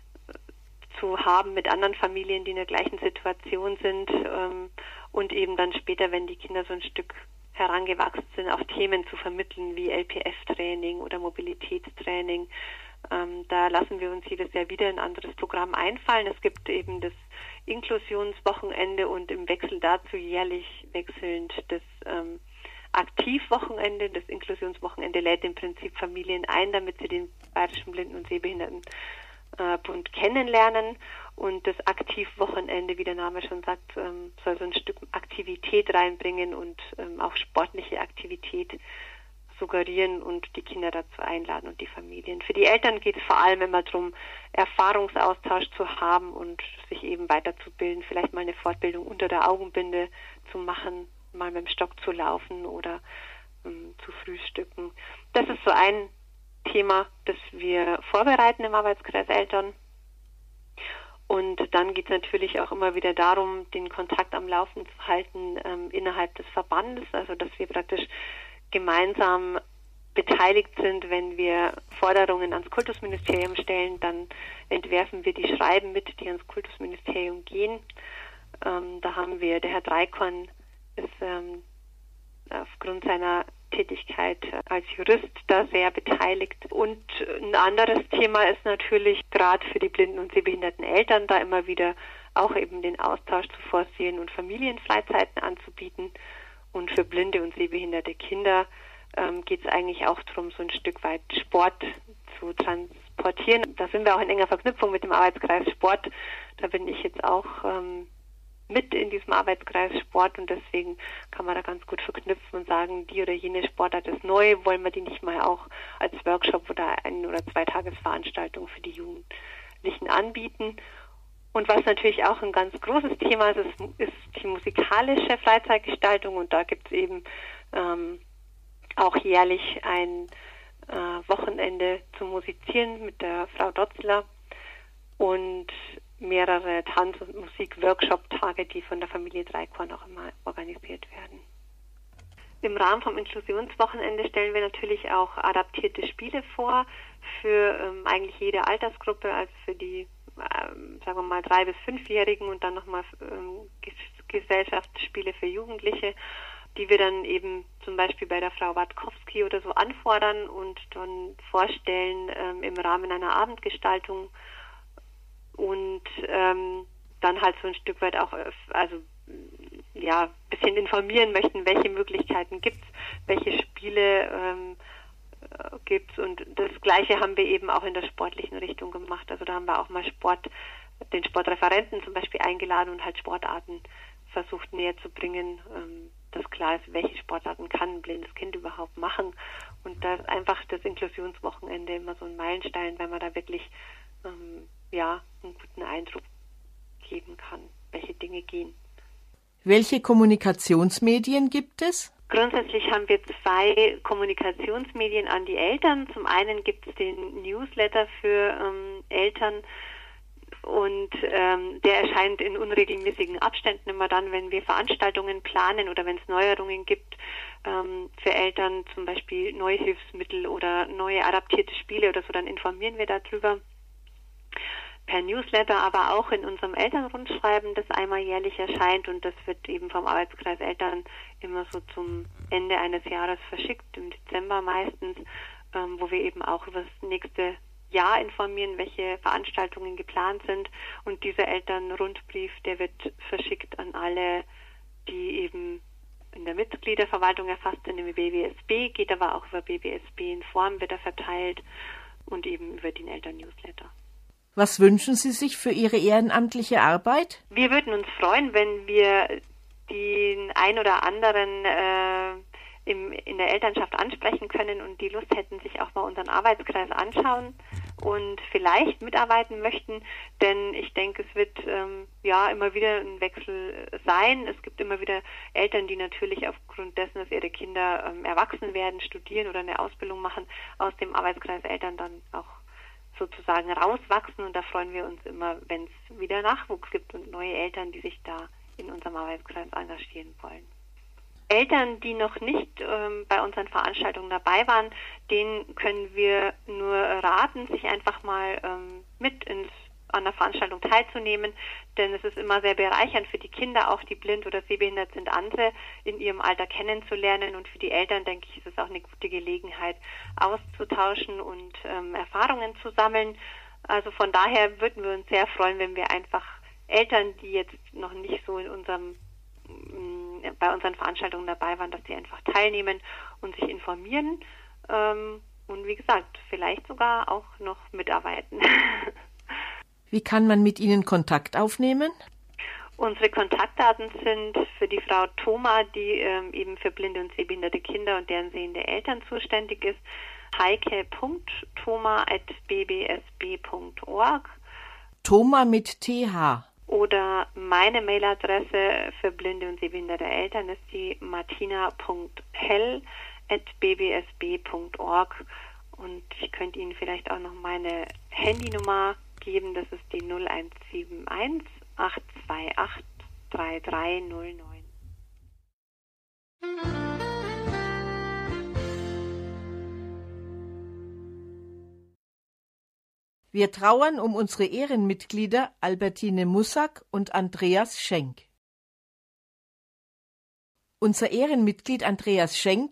zu haben mit anderen Familien, die in der gleichen Situation sind ähm, und eben dann später, wenn die Kinder so ein Stück herangewachsen sind, auch Themen zu vermitteln wie L P F-Training oder Mobilitätstraining. Ähm, da lassen wir uns jedes Jahr wieder ein anderes Programm einfallen. Es gibt eben das Inklusionswochenende und im Wechsel dazu jährlich wechselnd das ähm, Aktivwochenende. Das Inklusionswochenende lädt im Prinzip Familien ein, damit sie den Bayerischen Blinden- und Sehbehinderten Bund kennenlernen, und das Aktivwochenende, wie der Name schon sagt, soll so ein Stück Aktivität reinbringen und auch sportliche Aktivität suggerieren und die Kinder dazu einladen und die Familien. Für die Eltern geht es vor allem immer darum, Erfahrungsaustausch zu haben und sich eben weiterzubilden, vielleicht mal eine Fortbildung unter der Augenbinde zu machen, mal mit dem Stock zu laufen oder ähm, zu frühstücken. Das ist so ein Thema, das wir vorbereiten im Arbeitskreis Eltern. Und dann geht es natürlich auch immer wieder darum, den Kontakt am Laufen zu halten ähm, innerhalb des Verbandes, also dass wir praktisch gemeinsam beteiligt sind. Wenn wir Forderungen ans Kultusministerium stellen, dann entwerfen wir die Schreiben mit, die ans Kultusministerium gehen. Ähm, da haben wir, der Herr Dreikorn ist ähm, aufgrund seiner Tätigkeit als Jurist da sehr beteiligt. Und ein anderes Thema ist natürlich gerade für die blinden und sehbehinderten Eltern da immer wieder auch eben den Austausch zu forcieren und Familienfreizeiten anzubieten. Und für blinde und sehbehinderte Kinder ähm, geht es eigentlich auch darum, so ein Stück weit Sport zu transportieren. Da sind wir auch in enger Verknüpfung mit dem Arbeitskreis Sport. Da bin ich jetzt auch ähm, mit in diesem Arbeitskreis Sport und deswegen kann man da ganz gut verknüpfen und sagen, die oder jene Sportart ist neu, wollen wir die nicht mal auch als Workshop oder ein- oder zwei Tagesveranstaltung für die Jugendlichen anbieten. Und was natürlich auch ein ganz großes Thema ist, ist, ist die musikalische Freizeitgestaltung und da gibt es eben ähm, auch jährlich ein äh, Wochenende zum Musizieren mit der Frau Dotzler und mehrere Tanz- und Musik-Workshop-Tage, die von der Familie Dreikorn auch immer organisiert werden. Im Rahmen vom Inklusionswochenende stellen wir natürlich auch adaptierte Spiele vor für ähm, eigentlich jede Altersgruppe, also für die, ähm, sagen wir mal, drei- bis fünfjährigen und dann nochmal ähm, Gesellschaftsspiele für Jugendliche, die wir dann eben zum Beispiel bei der Frau Watkowski oder so anfordern und dann vorstellen ähm, im Rahmen einer Abendgestaltung und ähm, dann halt so ein Stück weit auch, also ja, ein bisschen informieren möchten, welche Möglichkeiten gibt es, welche Spiele ähm, gibt es und das Gleiche haben wir eben auch in der sportlichen Richtung gemacht. Also da haben wir auch mal Sport, den Sportreferenten zum Beispiel eingeladen und halt Sportarten versucht näher zu bringen, ähm, dass klar ist, welche Sportarten kann ein blindes Kind überhaupt machen und da ist einfach das Inklusionswochenende immer so ein Meilenstein, weil man da wirklich ähm, ja, einen guten Eindruck geben kann, welche Dinge gehen. Welche Kommunikationsmedien gibt es? Grundsätzlich haben wir zwei Kommunikationsmedien an die Eltern. Zum einen gibt es den Newsletter für ähm, Eltern und ähm, der erscheint in unregelmäßigen Abständen immer dann, wenn wir Veranstaltungen planen oder wenn es Neuerungen gibt ähm, für Eltern, zum Beispiel neue Hilfsmittel oder neue adaptierte Spiele oder so, dann informieren wir darüber. Per Newsletter, aber auch in unserem Elternrundschreiben, das einmal jährlich erscheint und das wird eben vom Arbeitskreis Eltern immer so zum Ende eines Jahres verschickt, im Dezember meistens, ähm, wo wir eben auch über das nächste Jahr informieren, welche Veranstaltungen geplant sind und dieser Elternrundbrief, der wird verschickt an alle, die eben in der Mitgliederverwaltung erfasst sind, im B B S B, geht aber auch über B B S B in Form, wird er verteilt und eben über den Eltern-Newsletter. Was wünschen Sie sich für Ihre ehrenamtliche Arbeit? Wir würden uns freuen, wenn wir den ein oder anderen äh, im, in der Elternschaft ansprechen können und die Lust hätten, sich auch mal unseren Arbeitskreis anschauen und vielleicht mitarbeiten möchten, denn ich denke, es wird ähm, ja immer wieder ein Wechsel sein. Es gibt immer wieder Eltern, die natürlich aufgrund dessen, dass ihre Kinder ähm, erwachsen werden, studieren oder eine Ausbildung machen, aus dem Arbeitskreis Eltern dann auch sozusagen rauswachsen und da freuen wir uns immer, wenn es wieder Nachwuchs gibt und neue Eltern, die sich da in unserem Arbeitskreis engagieren wollen. Eltern, die noch nicht ähm, bei unseren Veranstaltungen dabei waren, denen können wir nur raten, sich einfach mal ähm, mit ins an der Veranstaltung teilzunehmen, denn es ist immer sehr bereichernd für die Kinder, auch die blind oder sehbehindert sind, andere in ihrem Alter kennenzulernen und für die Eltern, denke ich, ist es auch eine gute Gelegenheit, auszutauschen und ähm, Erfahrungen zu sammeln. Also von daher würden wir uns sehr freuen, wenn wir einfach Eltern, die jetzt noch nicht so in unserem mh, bei unseren Veranstaltungen dabei waren, dass sie einfach teilnehmen und sich informieren ähm, und wie gesagt, vielleicht sogar auch noch mitarbeiten. Wie kann man mit Ihnen Kontakt aufnehmen? Unsere Kontaktdaten sind für die Frau Thoma, die ähm, eben für blinde und sehbehinderte Kinder und deren sehende Eltern zuständig ist, heike punkt thoma at b b s b punkt org. Thoma mit T H. Oder meine Mailadresse für blinde und sehbehinderte Eltern ist die martina punkt hell at b b s b punkt org. Und ich könnte Ihnen vielleicht auch noch meine Handynummer geben, das ist die null eins sieben eins acht zwei acht drei drei null neun. Wir trauern um unsere Ehrenmitglieder Albertine Mussack und Andreas Schenk. Unser Ehrenmitglied Andreas Schenk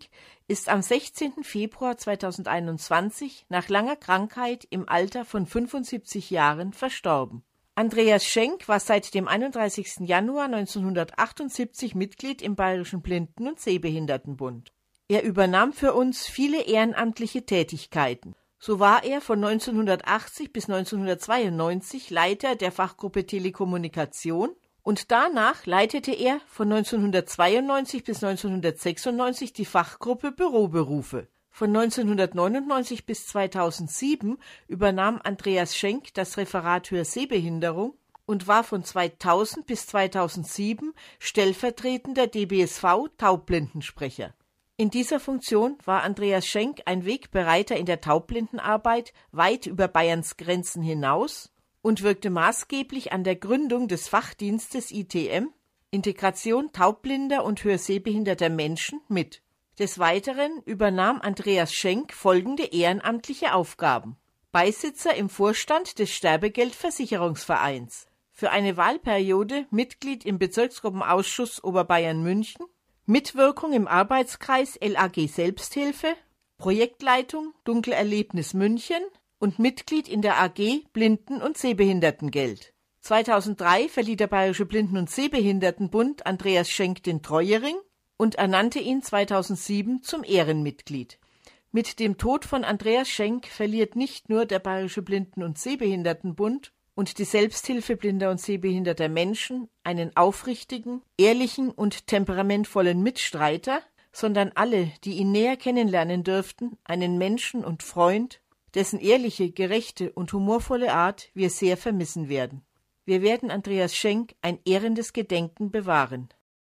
ist am sechzehnten Februar zweitausendeinundzwanzig nach langer Krankheit im Alter von fünfundsiebzig Jahren verstorben. Andreas Schenk war seit dem einunddreißigsten Januar neunzehnhundertachtundsiebzig Mitglied im Bayerischen Blinden- und Sehbehindertenbund. Er übernahm für uns viele ehrenamtliche Tätigkeiten. So war er von neunzehnhundertachtzig bis neunzehnhundertzweiundneunzig Leiter der Fachgruppe Telekommunikation und danach leitete er von neunzehnhundertzweiundneunzig bis neunzehnhundertsechsundneunzig die Fachgruppe Büroberufe. Von neunzehnhundertneunundneunzig bis zweitausendsieben übernahm Andreas Schenk das Referat Hörsehbehinderung und war von zweitausend bis zweitausendsieben stellvertretender D B S V-Taubblindsprecher. In dieser Funktion war Andreas Schenk ein Wegbereiter in der Taubblindenarbeit weit über Bayerns Grenzen hinaus und wirkte maßgeblich an der Gründung des Fachdienstes I T M, Integration taubblinder und hörsehbehinderter Menschen, mit. Des Weiteren übernahm Andreas Schenk folgende ehrenamtliche Aufgaben: Beisitzer im Vorstand des Sterbegeldversicherungsvereins, für eine Wahlperiode Mitglied im Bezirksgruppenausschuss Oberbayern München, Mitwirkung im Arbeitskreis L A G Selbsthilfe, Projektleitung Dunkelerlebnis München und Mitglied in der A G Blinden- und Sehbehindertengeld. zweitausenddrei verlieh der Bayerische Blinden- und Sehbehindertenbund Andreas Schenk den Treuering und ernannte ihn zweitausendsieben zum Ehrenmitglied. Mit dem Tod von Andreas Schenk verliert nicht nur der Bayerische Blinden- und Sehbehindertenbund und die Selbsthilfe blinder und sehbehinderter Menschen einen aufrichtigen, ehrlichen und temperamentvollen Mitstreiter, sondern alle, die ihn näher kennenlernen dürften, einen Menschen und Freund, dessen ehrliche, gerechte und humorvolle Art wir sehr vermissen werden. Wir werden Andreas Schenk ein ehrendes Gedenken bewahren.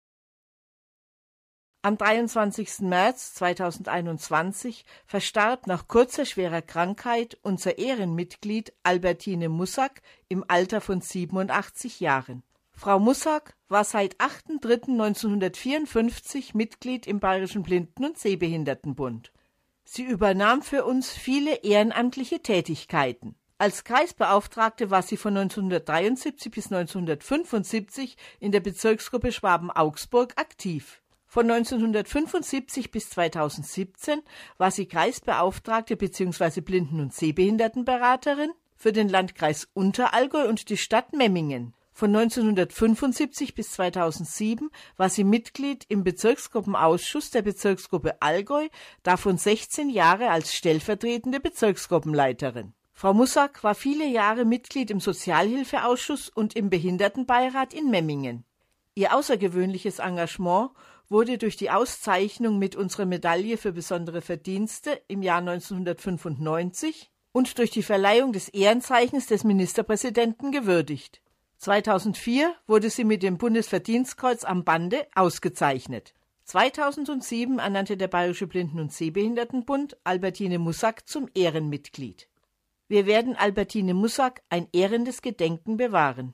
Am dreiundzwanzigsten März zweitausendeinundzwanzig verstarb nach kurzer schwerer Krankheit unser Ehrenmitglied Albertine Mussack im Alter von siebenundachtzig Jahren. Frau Mussack war seit achten dritten neunzehnhundertvierundfünfzig Mitglied im Bayerischen Blinden- und Sehbehindertenbund. Sie übernahm für uns viele ehrenamtliche Tätigkeiten. Als Kreisbeauftragte war sie von neunzehnhundertdreiundsiebzig bis neunzehnhundertfünfundsiebzig in der Bezirksgruppe Schwaben-Augsburg aktiv. Von neunzehnhundertfünfundsiebzig bis zweitausendsiebzehn war sie Kreisbeauftragte bzw. Blinden- und Sehbehindertenberaterin für den Landkreis Unterallgäu und die Stadt Memmingen. Von neunzehnhundertfünfundsiebzig bis zweitausendsieben war sie Mitglied im Bezirksgruppenausschuss der Bezirksgruppe Allgäu, davon sechzehn Jahre als stellvertretende Bezirksgruppenleiterin. Frau Mussack war viele Jahre Mitglied im Sozialhilfeausschuss und im Behindertenbeirat in Memmingen. Ihr außergewöhnliches Engagement wurde durch die Auszeichnung mit unserer Medaille für besondere Verdienste im Jahr neunzehnhundertfünfundneunzig und durch die Verleihung des Ehrenzeichens des Ministerpräsidenten gewürdigt. zweitausendvier wurde sie mit dem Bundesverdienstkreuz am Bande ausgezeichnet. zweitausendsieben ernannte der Bayerische Blinden- und Sehbehindertenbund Albertine Mussack zum Ehrenmitglied. Wir werden Albertine Mussack ein ehrendes Gedenken bewahren.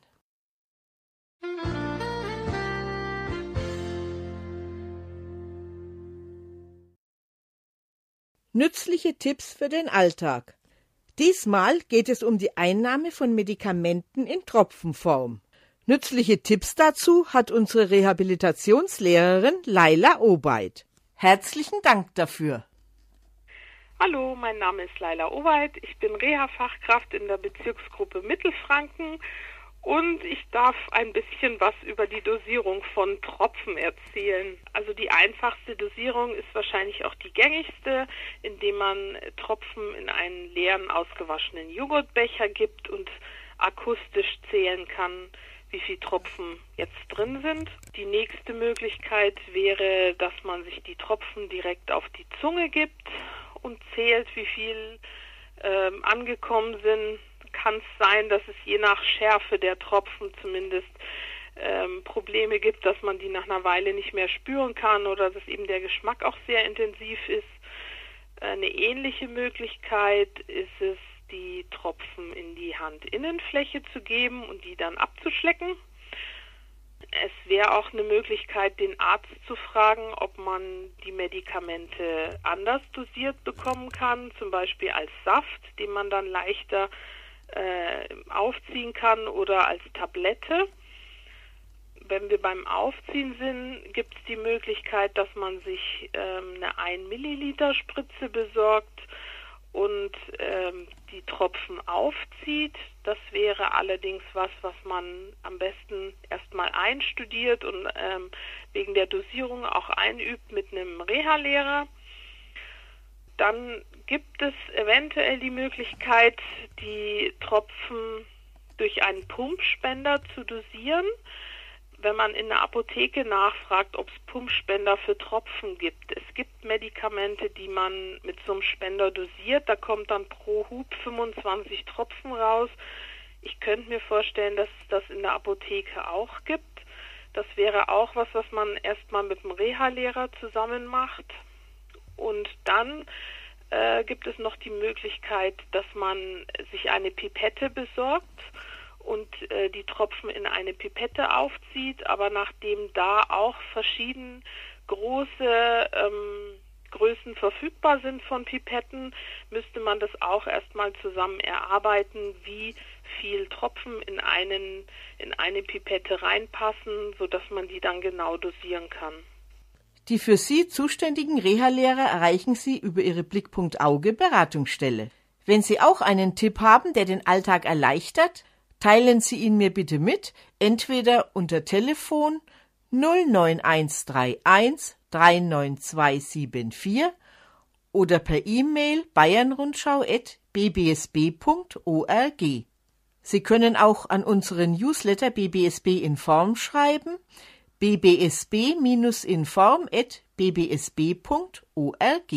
Nützliche Tipps für den Alltag. Diesmal geht es um die Einnahme von Medikamenten in Tropfenform. Nützliche Tipps dazu hat unsere Rehabilitationslehrerin Laila Obeid. Herzlichen Dank dafür. Hallo, mein Name ist Laila Obeid. Ich bin Reha-Fachkraft in der Bezirksgruppe Mittelfranken und ich darf ein bisschen was über die Dosierung von Tropfen erzählen. Also die einfachste Dosierung ist wahrscheinlich auch die gängigste, indem man Tropfen in einen leeren, ausgewaschenen Joghurtbecher gibt und akustisch zählen kann, wie viele Tropfen jetzt drin sind. Die nächste Möglichkeit wäre, dass man sich die Tropfen direkt auf die Zunge gibt und zählt, wie viel ähm, angekommen sind. Kann es sein, dass es je nach Schärfe der Tropfen zumindest ähm, Probleme gibt, dass man die nach einer Weile nicht mehr spüren kann oder dass eben der Geschmack auch sehr intensiv ist. Eine ähnliche Möglichkeit ist es, die Tropfen in die Handinnenfläche zu geben und die dann abzuschlecken. Es wäre auch eine Möglichkeit, den Arzt zu fragen, ob man die Medikamente anders dosiert bekommen kann, zum Beispiel als Saft, den man dann leichter äh, aufziehen kann oder als Tablette. wenn wir beim Aufziehen sind, gibt es die Möglichkeit, dass man sich ähm, eine ein Milliliter Spritze besorgt und ähm, die Tropfen aufzieht. Das wäre allerdings was, was man am besten erstmal einstudiert und ähm, wegen der Dosierung auch einübt mit einem Reha-Lehrer. Dann gibt es eventuell die Möglichkeit, die Tropfen durch einen Pumpspender zu dosieren. Wenn man in der Apotheke nachfragt, ob es Pumpspender für Tropfen gibt. Es gibt Medikamente, die man mit so einem Spender dosiert. Da kommt dann pro Hub fünfundzwanzig Tropfen raus. Ich könnte mir vorstellen, dass es das in der Apotheke auch gibt. Das wäre auch was, was man erstmal mit dem Reha-Lehrer zusammen macht. Und dann äh, gibt es noch die Möglichkeit, dass man sich eine Pipette besorgt und äh, die Tropfen in eine Pipette aufzieht, aber nachdem da auch verschieden große ähm, Größen verfügbar sind von Pipetten, müsste man das auch erstmal zusammen erarbeiten, wie viel Tropfen in einen in eine Pipette reinpassen, sodass man die dann genau dosieren kann. Die für Sie zuständigen Reha-Lehrer erreichen Sie über Ihre Blickpunkt Auge Beratungsstelle. Wenn Sie auch einen Tipp haben, der den Alltag erleichtert, teilen Sie ihn mir bitte mit, entweder unter Telefon null neun eins drei eins drei neun zwei sieben vier oder per E-Mail bayernrundschau at b b s b punkt org. Sie können auch an unseren Newsletter B B S B Inform schreiben, b b s b Bindestrich inform at b b s b punkt org.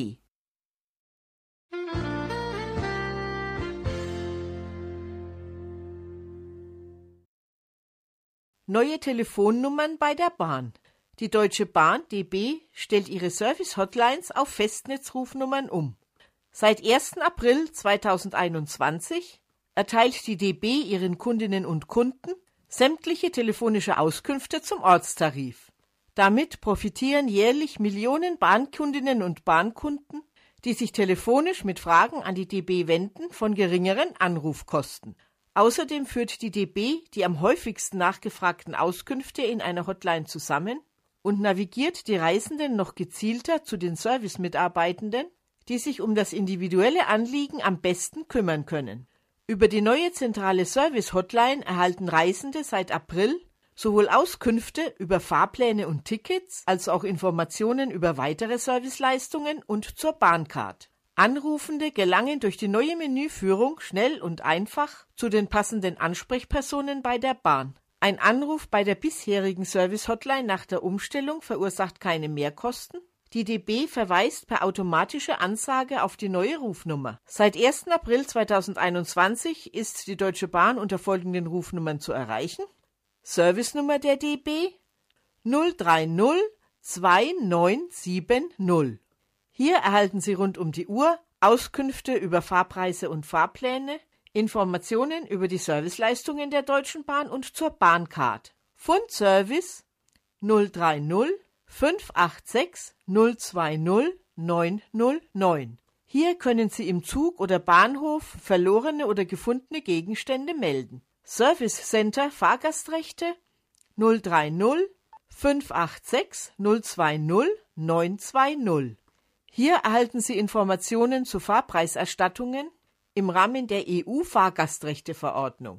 Neue Telefonnummern bei der Bahn. Die Deutsche Bahn D B stellt ihre Service-Hotlines auf Festnetzrufnummern um. Seit ersten April zweitausendeinundzwanzig erteilt die D B ihren Kundinnen und Kunden sämtliche telefonische Auskünfte zum Ortstarif. Damit profitieren jährlich Millionen Bahnkundinnen und Bahnkunden, die sich telefonisch mit Fragen an die D B wenden, von geringeren Anrufkosten. Außerdem führt die D B die am häufigsten nachgefragten Auskünfte in einer Hotline zusammen und navigiert die Reisenden noch gezielter zu den Servicemitarbeitenden, die sich um das individuelle Anliegen am besten kümmern können. Über die neue zentrale Service-Hotline erhalten Reisende seit April sowohl Auskünfte über Fahrpläne und Tickets als auch Informationen über weitere Serviceleistungen und zur Bahncard. Anrufende gelangen durch die neue Menüführung schnell und einfach zu den passenden Ansprechpersonen bei der Bahn. Ein Anruf bei der bisherigen Service-Hotline nach der Umstellung verursacht keine Mehrkosten. Die D B verweist per automatischer Ansage auf die neue Rufnummer. Seit ersten April zweitausendeinundzwanzig ist die Deutsche Bahn unter folgenden Rufnummern zu erreichen. Servicenummer der D B null drei null zwei neun sieben null. Hier erhalten Sie rund um die Uhr Auskünfte über Fahrpreise und Fahrpläne, Informationen über die Serviceleistungen der Deutschen Bahn und zur Bahncard. Fundservice null drei null fünf acht sechs null zwei null neun null neun. Hier können Sie im Zug oder Bahnhof verlorene oder gefundene Gegenstände melden. Service Center Fahrgastrechte null drei null fünf acht sechs null zwei null neun zwei null. Hier erhalten Sie Informationen zu Fahrpreiserstattungen im Rahmen der E U-Fahrgastrechteverordnung.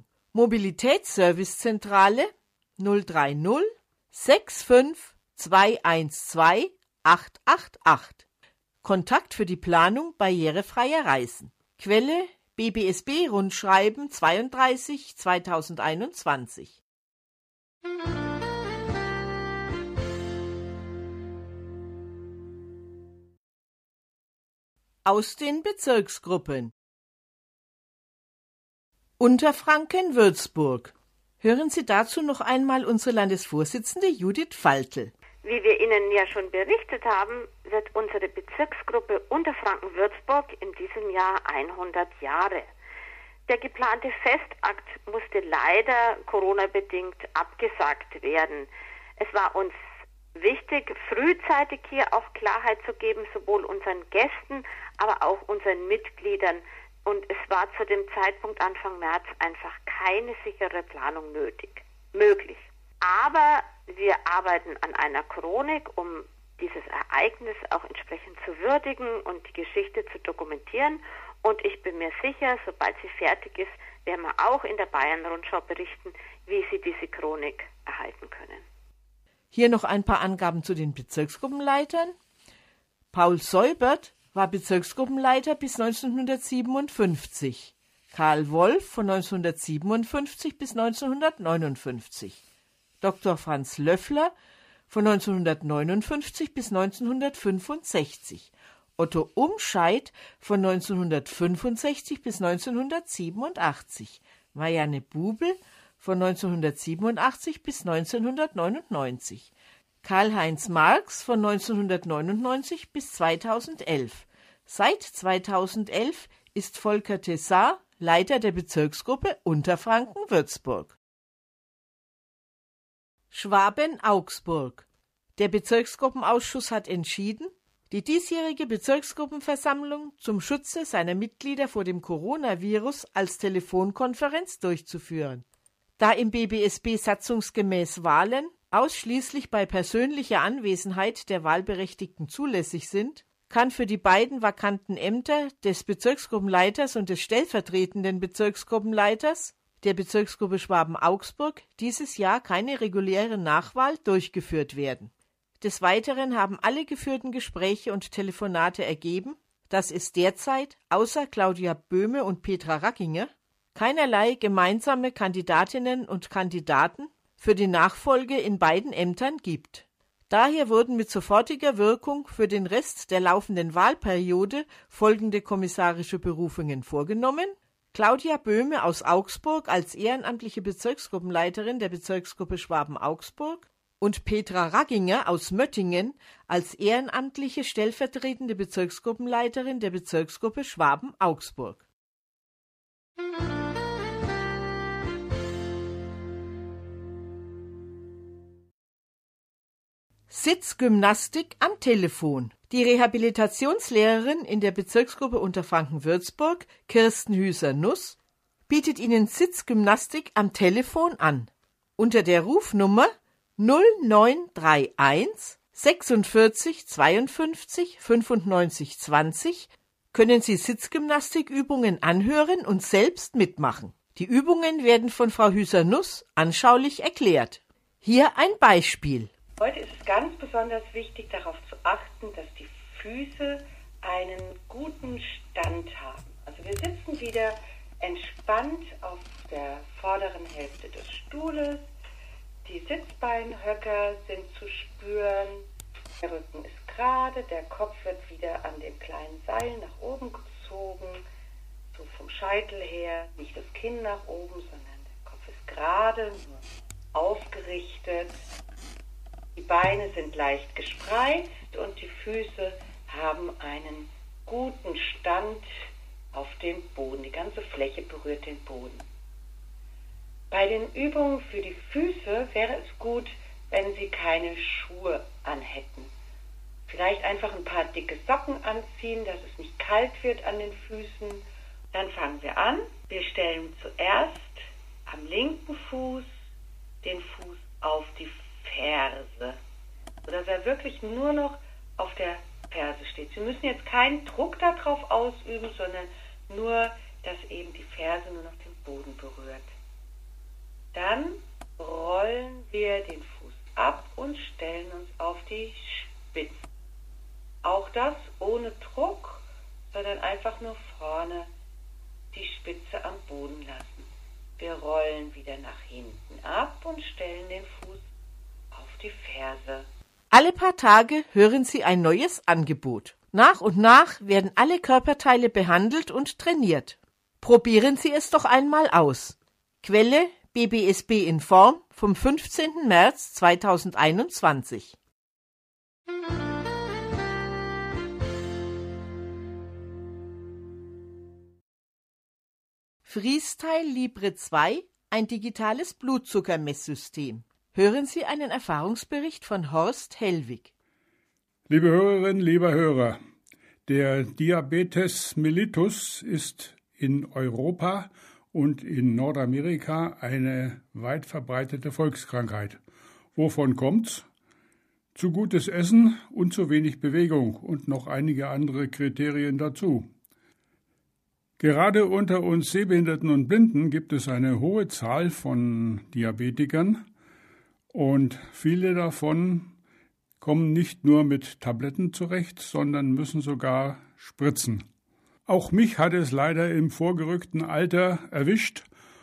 Mobilitätsservicezentrale null drei null sechs fünf zwei eins zwei acht acht acht. Kontakt für die Planung barrierefreier Reisen. Quelle B B S B Rundschreiben zweiunddreißig zweitausendeinundzwanzig. Aus den Bezirksgruppen. Unterfranken-Würzburg. Hören Sie dazu noch einmal unsere Landesvorsitzende Judith Faltel. Wie wir Ihnen ja schon berichtet haben, wird unsere Bezirksgruppe Unterfranken-Würzburg in diesem Jahr hundert Jahre. Der geplante Festakt musste leider Corona-bedingt abgesagt werden. Es war uns wichtig, frühzeitig hier auch Klarheit zu geben, sowohl unseren Gästen, aber auch unseren Mitgliedern. Und es war zu dem Zeitpunkt Anfang März einfach keine sichere Planung nötig, möglich. Aber Wir arbeiten an einer Chronik, um dieses Ereignis auch entsprechend zu würdigen und die Geschichte zu dokumentieren. Und ich bin mir sicher, sobald sie fertig ist, werden wir auch in der Bayern-Rundschau berichten, wie Sie diese Chronik erhalten können. Hier noch ein paar Angaben zu den Bezirksgruppenleitern. Paul Seubert war Bezirksgruppenleiter bis neunzehnhundertsiebenundfünfzig. Karl Wolf von neunzehnhundertsiebenundfünfzig bis neunzehnhundertneunundfünfzig. Doktor Franz Löffler von neunzehnhundertneunundfünfzig bis neunzehnhundertfünfundsechzig. Otto Umscheid von neunzehnhundertfünfundsechzig bis neunzehnhundertsiebenundachtzig. Marianne Bubel von neunzehnhundertsiebenundachtzig bis neunzehnhundertneunundneunzig. Karl-Heinz Marx von neunzehnhundertneunundneunzig bis zweitausendelf. Seit zweitausendelf ist Volker Tessar Leiter der Bezirksgruppe Unterfranken-Würzburg. Schwaben-Augsburg. Der Bezirksgruppenausschuss hat entschieden, die diesjährige Bezirksgruppenversammlung zum Schutze seiner Mitglieder vor dem Coronavirus als Telefonkonferenz durchzuführen. Da im B B S B satzungsgemäß Wahlen ausschließlich bei persönlicher Anwesenheit der Wahlberechtigten zulässig sind, kann für die beiden vakanten Ämter des Bezirksgruppenleiters und des stellvertretenden Bezirksgruppenleiters der Bezirksgruppe Schwaben-Augsburg dieses Jahr keine reguläre Nachwahl durchgeführt werden. Des Weiteren haben alle geführten Gespräche und Telefonate ergeben, dass es derzeit außer Claudia Böhme und Petra Rackinger keinerlei gemeinsame Kandidatinnen und Kandidaten für die Nachfolge in beiden Ämtern gibt. Daher wurden mit sofortiger Wirkung für den Rest der laufenden Wahlperiode folgende kommissarische Berufungen vorgenommen: Claudia Böhme aus Augsburg als ehrenamtliche Bezirksgruppenleiterin der Bezirksgruppe Schwaben-Augsburg und Petra Rackinger aus Möttingen als ehrenamtliche stellvertretende Bezirksgruppenleiterin der Bezirksgruppe Schwaben-Augsburg. Sitzgymnastik am Telefon. Die Rehabilitationslehrerin in der Bezirksgruppe Unterfranken-Würzburg, Kirsten Hüser-Nuss, bietet Ihnen Sitzgymnastik am Telefon an. Unter der Rufnummer null neun drei eins sechsundvierzig zweiundfünfzig fünfundneunzig zwanzig können Sie Sitzgymnastikübungen anhören und selbst mitmachen. Die Übungen werden von Frau Hüser-Nuss anschaulich erklärt. Hier ein Beispiel. Heute ist es ganz besonders wichtig, darauf zu achten, dass die Füße einen guten Stand haben. Also wir sitzen wieder entspannt auf der vorderen Hälfte des Stuhles. Die Sitzbeinhöcker sind zu spüren. Der Rücken ist gerade, der Kopf wird wieder an dem kleinen Seil nach oben gezogen, so vom Scheitel her, nicht das Kinn nach oben, sondern der Kopf ist gerade, nur aufgerichtet. Die Beine sind leicht gespreizt und die Füße haben einen guten Stand auf dem Boden. Die ganze Fläche berührt den Boden. Bei den Übungen für die Füße wäre es gut, wenn Sie keine Schuhe anhätten. Vielleicht einfach ein paar dicke Socken anziehen, dass es nicht kalt wird an den Füßen. Dann fangen wir an. Wir stellen zuerst am linken Fuß den Fuß auf die Ferse, sodass er wirklich nur noch auf der Ferse steht. Sie müssen jetzt keinen Druck darauf ausüben, sondern nur, dass eben die Ferse nur noch den Boden berührt. Dann rollen wir den Fuß ab und stellen uns auf die Spitze. Auch das ohne Druck, sondern einfach nur vorne die Spitze am Boden lassen. Wir rollen wieder nach hinten ab und stellen den Fuß auf die Ferse. Alle paar Tage hören Sie ein neues Angebot. Nach und nach werden alle Körperteile behandelt und trainiert. Probieren Sie es doch einmal aus. Quelle B B S B Inform vom fünfzehnten März zweitausendeinundzwanzig. Freestyle Libre zwei, ein digitales Blutzuckermesssystem. Hören Sie einen Erfahrungsbericht von Horst Hellwig. Liebe Hörerinnen, lieber Hörer, der Diabetes mellitus ist in Europa und in Nordamerika eine weit verbreitete Volkskrankheit. Wovon kommt's? Zu gutes Essen und zu wenig Bewegung und noch einige andere Kriterien dazu. Gerade unter uns Sehbehinderten und Blinden gibt es eine hohe Zahl von Diabetikern und viele davon kommen nicht nur mit Tabletten zurecht, sondern müssen sogar spritzen. Auch mich hat es leider im vorgerückten Alter erwischt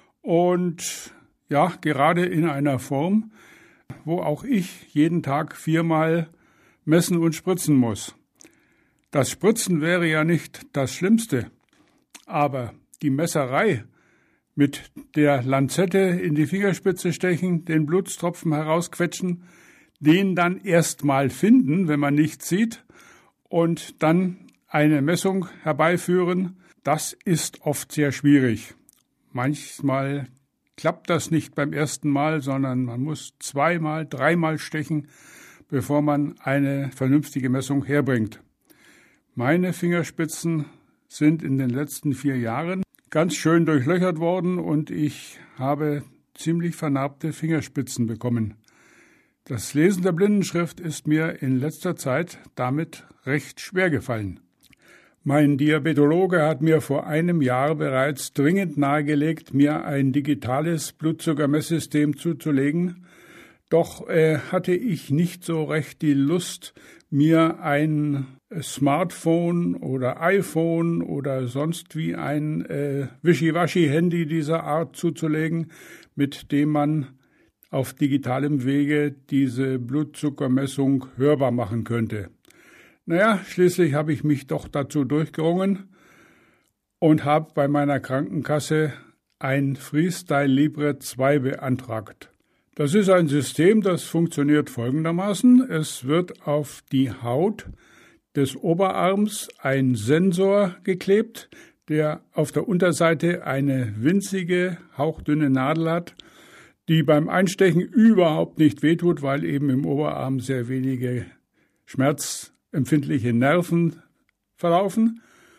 und ja, gerade in einer Form, wo auch ich jeden Tag viermal messen und spritzen muss. Das Spritzen wäre ja nicht das Schlimmste, aber die Messerei mit der Lanzette in die Fingerspitze stechen, den Blutstropfen herausquetschen, den dann erst mal finden, wenn man nichts sieht, und dann eine Messung herbeiführen, das ist oft sehr schwierig. Manchmal klappt das nicht beim ersten Mal, sondern man muss zweimal, dreimal stechen, bevor man eine vernünftige Messung herbringt. Meine Fingerspitzen sind in den letzten vier Jahren ganz schön durchlöchert worden und ich habe ziemlich vernarbte Fingerspitzen bekommen. Das Lesen der Blindenschrift ist mir in letzter Zeit damit recht schwer gefallen. Mein Diabetologe hat mir vor einem Jahr bereits dringend nahegelegt, mir ein digitales Blutzuckermesssystem zuzulegen. Doch äh, hatte ich nicht so recht die Lust, mir ein Smartphone oder iPhone oder sonst wie ein äh, Wischiwaschi-Handy dieser Art zuzulegen, mit dem man auf digitalem Wege diese Blutzuckermessung hörbar machen könnte. Naja, schließlich habe ich mich doch dazu durchgerungen und habe bei meiner Krankenkasse ein Freestyle Libre zwei beantragt. Das ist ein System, das funktioniert folgendermaßen. Es wird auf die Haut des Oberarms ein Sensor geklebt, der auf der Unterseite eine winzige, hauchdünne Nadel hat, die beim Einstechen überhaupt nicht wehtut, weil eben im Oberarm sehr wenige schmerzempfindliche Nerven verlaufen.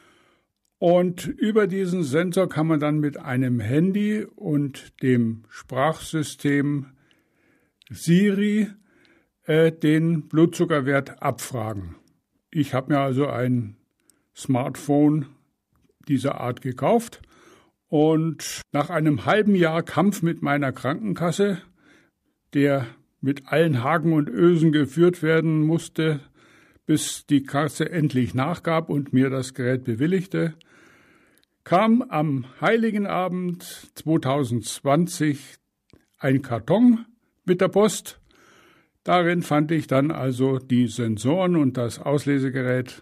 Und über diesen Sensor kann man dann mit einem Handy und dem Sprachsystem Siri äh, den Blutzuckerwert abfragen. Ich habe mir also ein Smartphone dieser Art gekauft und nach einem halben Jahr Kampf mit meiner Krankenkasse, der mit allen Haken und Ösen geführt werden musste, bis die Kasse endlich nachgab und mir das Gerät bewilligte, kam am Heiligen Abend zweitausendzwanzig ein Karton mit der Post. Darin fand ich dann also die Sensoren und das Auslesegerät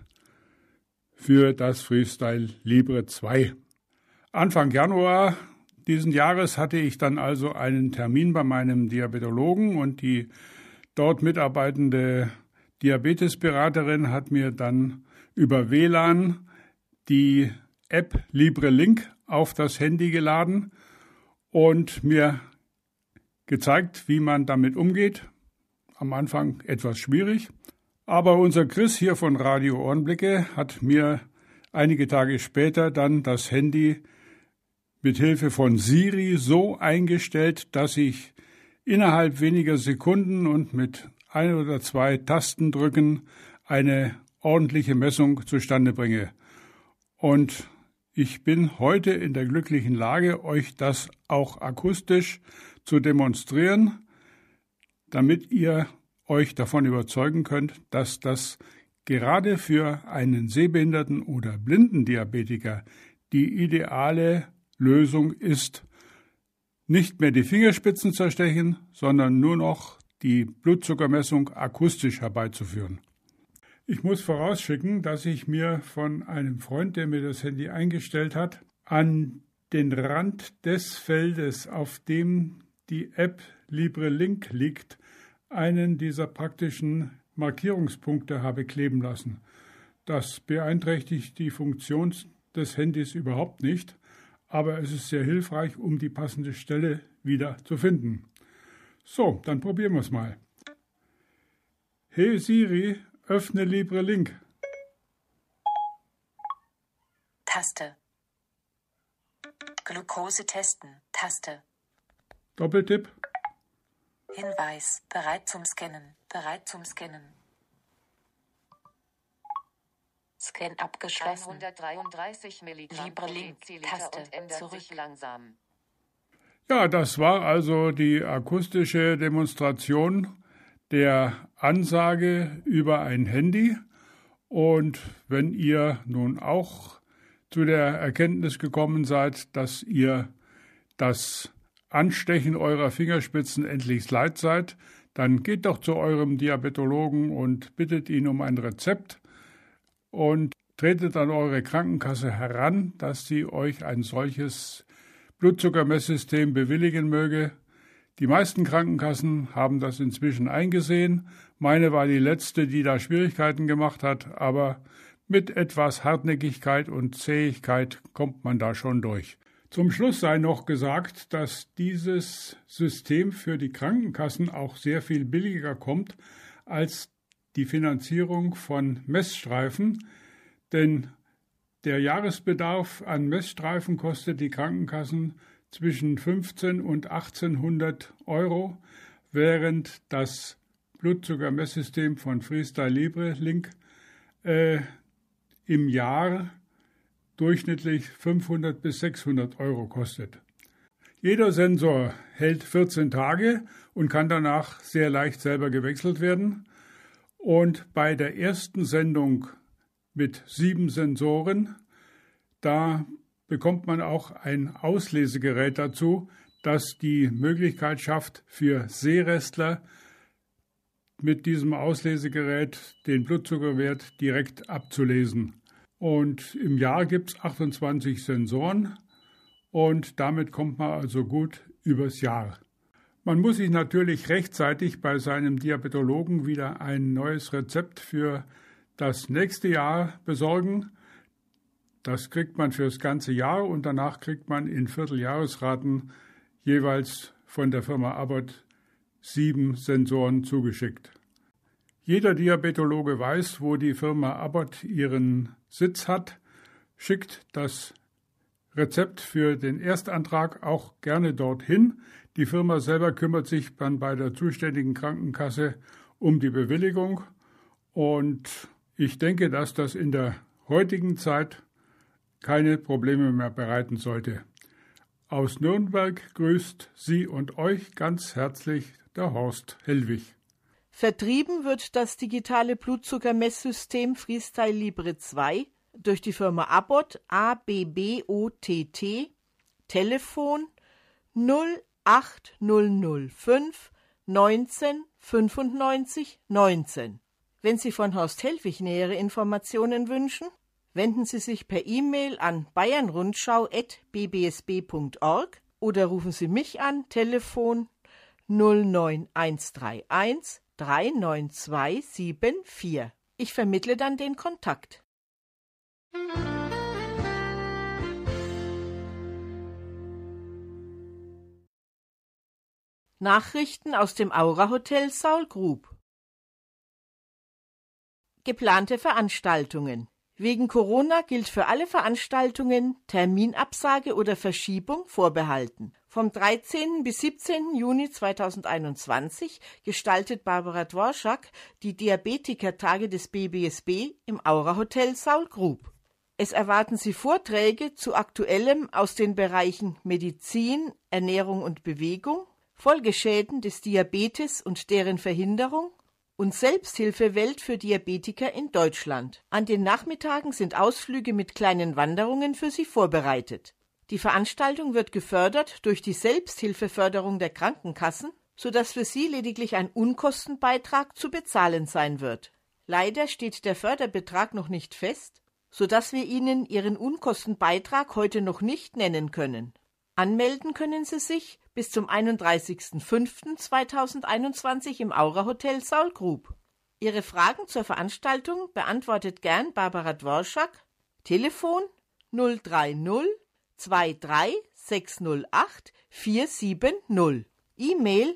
für das Freestyle Libre zwei. Anfang Januar diesen Jahres hatte ich dann also einen Termin bei meinem Diabetologen und die dort mitarbeitende Diabetesberaterin hat mir dann über W L A N die App Libre Link auf das Handy geladen und mir gezeigt, wie man damit umgeht. Am Anfang etwas schwierig, aber unser Chris hier von Radio Ohrenblicke hat mir einige Tage später dann das Handy mit Hilfe von Siri so eingestellt, dass ich innerhalb weniger Sekunden und mit ein oder zwei Tastendrücken eine ordentliche Messung zustande bringe. Und ich bin heute in der glücklichen Lage, euch das auch akustisch zu demonstrieren, damit ihr euch davon überzeugen könnt, dass das gerade für einen sehbehinderten oder blinden Diabetiker die ideale Lösung ist, nicht mehr die Fingerspitzen zerstechen, sondern nur noch die Blutzuckermessung akustisch herbeizuführen. Ich muss vorausschicken, dass ich mir von einem Freund, der mir das Handy eingestellt hat, an den Rand des Feldes, auf dem die App Libre Link liegt, einen dieser praktischen Markierungspunkte habe kleben lassen. Das beeinträchtigt die Funktion des Handys überhaupt nicht, aber es ist sehr hilfreich, um die passende Stelle wieder zu finden. So, dann probieren wir es mal. Hey Siri, öffne Libre Link. Taste. Glucose testen. Taste. Doppeltipp. Hinweis, bereit zum Scannen, bereit zum Scannen. Scan abgeschlossen. hundertdreiunddreißig Milligramm Libre Link, Taste, und ändert zurück. sich langsam. Ja, das war also die akustische Demonstration der Ansage über ein Handy. Und wenn ihr nun auch zu der Erkenntnis gekommen seid, dass ihr das Anstechen eurer Fingerspitzen endlich leid seid, dann geht doch zu eurem Diabetologen und bittet ihn um ein Rezept und tretet an eure Krankenkasse heran, dass sie euch ein solches Blutzuckermesssystem bewilligen möge. Die meisten Krankenkassen haben das inzwischen eingesehen. Meine war die letzte, die da Schwierigkeiten gemacht hat, aber mit etwas Hartnäckigkeit und Zähigkeit kommt man da schon durch. Zum Schluss sei noch gesagt, dass dieses System für die Krankenkassen auch sehr viel billiger kommt als die Finanzierung von Messstreifen, denn der Jahresbedarf an Messstreifen kostet die Krankenkassen zwischen fünfzehnhundert und achtzehnhundert Euro, während das Blutzuckermesssystem von Freestyle Libre Link äh, im Jahr durchschnittlich fünfhundert bis sechshundert Euro kostet. Jeder Sensor hält vierzehn Tage und kann danach sehr leicht selber gewechselt werden. Und bei der ersten Sendung mit sieben Sensoren, da bekommt man auch ein Auslesegerät dazu, das die Möglichkeit schafft, für Sehrestler mit diesem Auslesegerät den Blutzuckerwert direkt abzulesen. Und im Jahr gibt es achtundzwanzig Sensoren und damit kommt man also gut übers Jahr. Man muss sich natürlich rechtzeitig bei seinem Diabetologen wieder ein neues Rezept für das nächste Jahr besorgen. Das kriegt man fürs ganze Jahr und danach kriegt man in Vierteljahresraten jeweils von der Firma Abbott sieben Sensoren zugeschickt. Jeder Diabetologe weiß, wo die Firma Abbott ihren Sitz hat, schickt das Rezept für den Erstantrag auch gerne dorthin. Die Firma selber kümmert sich dann bei der zuständigen Krankenkasse um die Bewilligung und ich denke, dass das in der heutigen Zeit keine Probleme mehr bereiten sollte. Aus Nürnberg grüßt Sie und euch ganz herzlich der Horst Hellwig. Vertrieben wird das digitale Blutzuckermesssystem Freestyle Libre zwei durch die Firma Abbott, A B B O T T, Telefon null acht null null fünf neunzehn fünfundneunzig neunzehn. Wenn Sie von Horst Hellwig nähere Informationen wünschen, wenden Sie sich per E-Mail an bayernrundschau at b b s b punkt org oder rufen Sie mich an, Telefon null neun eins drei eins drei neun zwei sieben vier. Ich vermittle dann den Kontakt. Nachrichten aus dem Aura Hotel Saul Group. Geplante Veranstaltungen. Wegen Corona gilt für alle Veranstaltungen Terminabsage oder Verschiebung vorbehalten. Vom dreizehnten bis siebzehnten Juni zweitausendeinundzwanzig gestaltet Barbara Dworschak die Diabetikertage des B B S B im Aura Hotel Saul Group. Es erwarten Sie Vorträge zu Aktuellem aus den Bereichen Medizin, Ernährung und Bewegung, Folgeschäden des Diabetes und deren Verhinderung und Selbsthilfewelt für Diabetiker in Deutschland. An den Nachmittagen sind Ausflüge mit kleinen Wanderungen für Sie vorbereitet. Die Veranstaltung wird gefördert durch die Selbsthilfeförderung der Krankenkassen, sodass für Sie lediglich ein Unkostenbeitrag zu bezahlen sein wird. Leider steht der Förderbetrag noch nicht fest, sodass wir Ihnen Ihren Unkostenbeitrag heute noch nicht nennen können. Anmelden können Sie sich bis zum einunddreißigsten fünften zweitausendeinundzwanzig im Aura Hotel Saul Group. Ihre Fragen zur Veranstaltung beantwortet gern Barbara Dworschak. Telefon null drei null zwei drei sechs null acht vier sieben null. E-Mail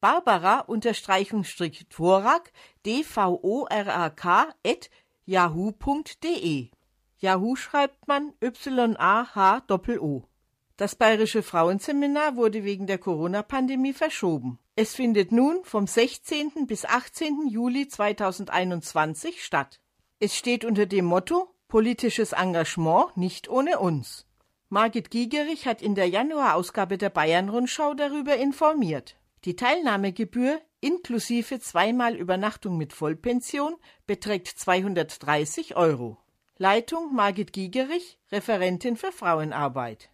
barbara-dvorak d v o r a k at yahoo punkt de. Yahoo schreibt man Y A H O O. Das Bayerische Frauenseminar wurde wegen der Corona-Pandemie verschoben. Es findet nun vom sechzehnten bis achtzehnten Juli zweitausendeinundzwanzig statt. Es steht unter dem Motto Politisches Engagement nicht ohne uns. Margit Giegerich hat in der Januarausgabe der Bayern-Rundschau darüber informiert. Die Teilnahmegebühr inklusive zweimal Übernachtung mit Vollpension beträgt zweihundertdreißig Euro. Leitung Margit Giegerich, Referentin für Frauenarbeit.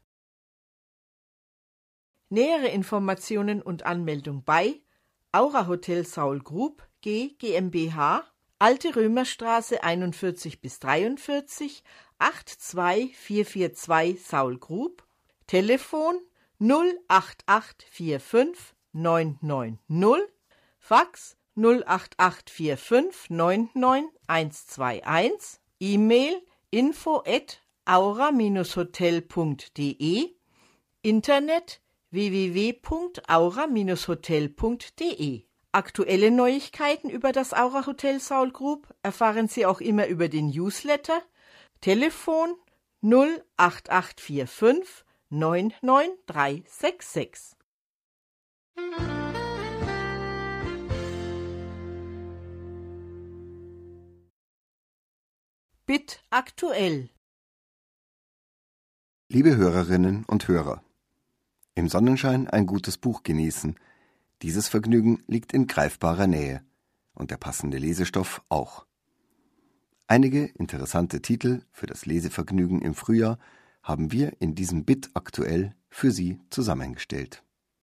Nähere Informationen und Anmeldung bei Aura Hotel Saul Group G GmbH, Alte Römerstraße einundvierzig bis dreiundvierzig, acht zwei vier vier zwei Saul Group, Telefon null acht acht vier fünf neun neun null, Fax null acht acht vier fünf neun neun eins zwei eins, E-Mail info at aura Bindestrich hotel punkt de, Internet w w w punkt aura Bindestrich hotel punkt de. Aktuelle Neuigkeiten über das Aura Hotel Saul Group erfahren Sie auch immer über den Newsletter. Telefon null acht acht vier fünf neun neun drei sechs sechs. B I T aktuell. Liebe Hörerinnen und Hörer, im Sonnenschein ein gutes Buch genießen. Dieses Vergnügen liegt in greifbarer Nähe und der passende Lesestoff auch. Einige interessante Titel für das Lesevergnügen im Frühjahr haben wir in diesem B I T aktuell für Sie zusammengestellt.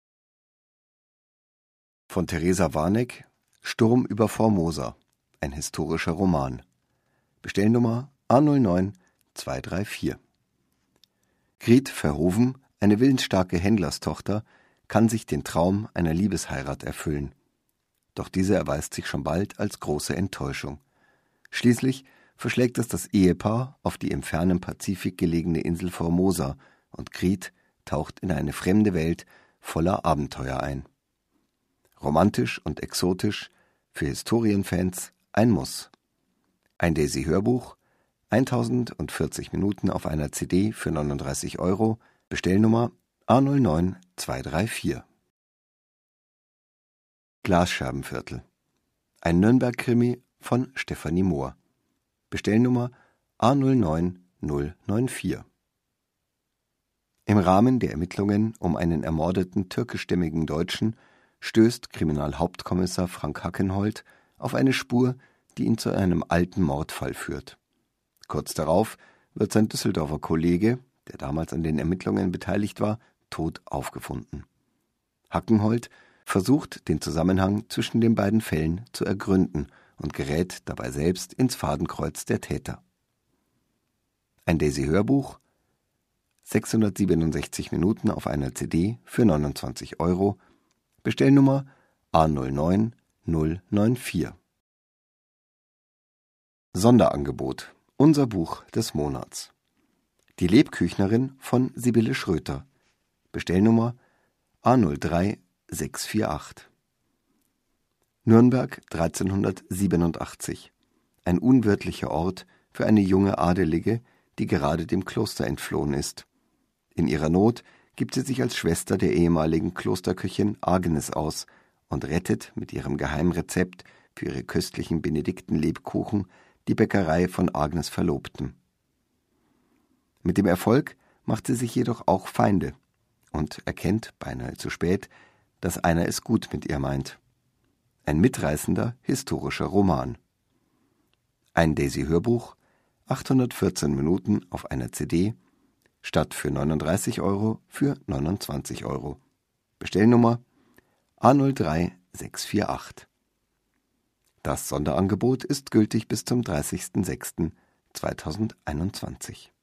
Von Theresa Warneck, Sturm über Formosa, ein historischer Roman. Bestellnummer A null neun zwei drei vier. Griet Verhoeven, eine willensstarke Händlerstochter, kann sich den Traum einer Liebesheirat erfüllen. Doch diese erweist sich schon bald als große Enttäuschung. Schließlich verschlägt es das Ehepaar auf die im fernen Pazifik gelegene Insel Formosa und Griet taucht in eine fremde Welt voller Abenteuer ein. Romantisch und exotisch, für Historienfans ein Muss. Ein Daisy-Hörbuch, tausendvierzig Minuten auf einer C D für neununddreißig Euro, Bestellnummer A null neun zwei drei vier. Glasscherbenviertel. Ein Nürnberg-Krimi von Stefanie Mohr. Bestellnummer A null neun null neun vier. Im Rahmen der Ermittlungen um einen ermordeten türkischstämmigen Deutschen stößt Kriminalhauptkommissar Frank Hackenholt auf eine Spur, die ihn zu einem alten Mordfall führt. Kurz darauf wird sein Düsseldorfer Kollege, der damals an den Ermittlungen beteiligt war, tot aufgefunden. Hackenholt versucht, den Zusammenhang zwischen den beiden Fällen zu ergründen und gerät dabei selbst ins Fadenkreuz der Täter. Ein Daisy-Hörbuch, sechshundertsiebenundsechzig Minuten auf einer C D für neunundzwanzig Euro, Bestellnummer A null neun null neun vier. Sonderangebot, unser Buch des Monats. Die Lebküchnerin von Sibylle Schröter. Bestellnummer A null drei sechs vier acht. Nürnberg dreizehnhundertsiebenundachtzig. Ein unwirtlicher Ort für eine junge Adelige, die gerade dem Kloster entflohen ist. In ihrer Not gibt sie sich als Schwester der ehemaligen Klosterköchin Agnes aus und rettet mit ihrem Geheimrezept für ihre köstlichen Benediktenlebkuchen die Bäckerei von Agnes Verlobten. Mit dem Erfolg macht sie sich jedoch auch Feinde und erkennt, beinahe zu spät, dass einer es gut mit ihr meint. Ein mitreißender historischer Roman. Ein Daisy-Hörbuch, achthundertvierzehn Minuten auf einer C D, statt für neununddreißig Euro für neunundzwanzig Euro. Bestellnummer A null drei sechs vier acht. Das Sonderangebot ist gültig bis zum dreißigsten sechsten zweitausendeinundzwanzig.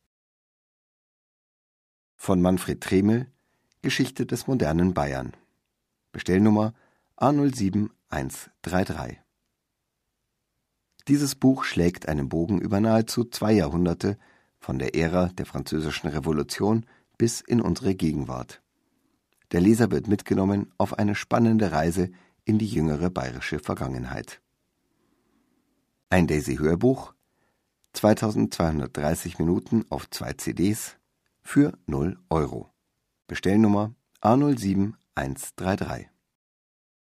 Von Manfred Tremel, Geschichte des modernen Bayern. Bestellnummer A null sieben eins drei drei. Dieses Buch schlägt einen Bogen über nahezu zwei Jahrhunderte, von der Ära der Französischen Revolution bis in unsere Gegenwart. Der Leser wird mitgenommen auf eine spannende Reise in die jüngere bayerische Vergangenheit. Ein Daisy-Hörbuch, zweitausendzweihundertdreißig Minuten auf zwei C Ds für null Euro. Bestellnummer A null sieben eins drei drei.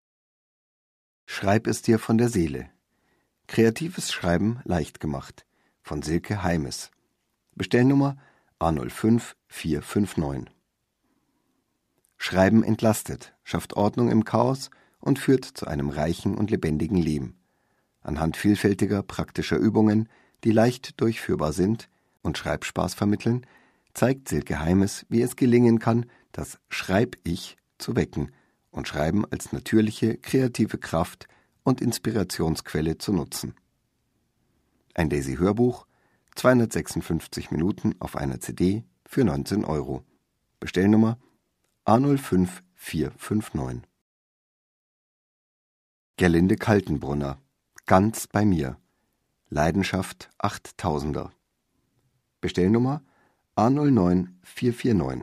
Schreib es dir von der Seele. Kreatives Schreiben leicht gemacht von Silke Heimes. Bestellnummer A null fünf vier fünf neun. Schreiben entlastet, schafft Ordnung im Chaos und führt zu einem reichen und lebendigen Leben. Anhand vielfältiger praktischer Übungen, die leicht durchführbar sind und Schreibspaß vermitteln, zeigt Silke Heimes, wie es gelingen kann, das Schreib-Ich zu wecken und Schreiben als natürliche, kreative Kraft und Inspirationsquelle zu nutzen. Ein Daisy-Hörbuch, zweihundertsechsundfünfzig Minuten auf einer C D für neunzehn Euro. Bestellnummer A null fünf vier fünf neun. Gerlinde Kaltenbrunner, ganz bei mir. Leidenschaft achttausender. Bestellnummer A null neun vier vier neun.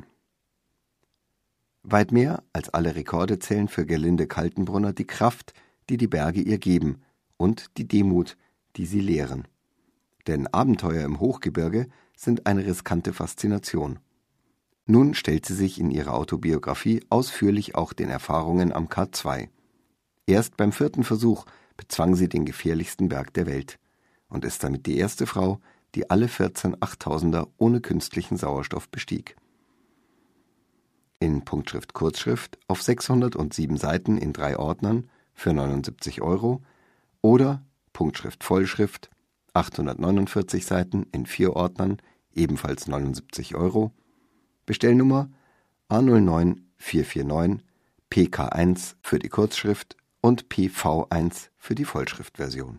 Weit mehr als alle Rekorde zählen für Gerlinde Kaltenbrunner die Kraft, die die Berge ihr geben, und die Demut, die sie lehren. Denn Abenteuer im Hochgebirge sind eine riskante Faszination. Nun stellt sie sich in ihrer Autobiografie ausführlich auch den Erfahrungen am K zwei. Erst beim vierten Versuch bezwang sie den gefährlichsten Berg der Welt und ist damit die erste Frau, die alle vierzehn Achttausender ohne künstlichen Sauerstoff bestieg. In Punktschrift Kurzschrift auf sechshundertsieben Seiten in drei Ordnern für neunundsiebzig Euro oder Punktschrift Vollschrift achthundertneunundvierzig Seiten in vier Ordnern, ebenfalls neunundsiebzig Euro. Bestellnummer A null neun vier vier neun, P K eins für die Kurzschrift und P V eins für die Vollschriftversion.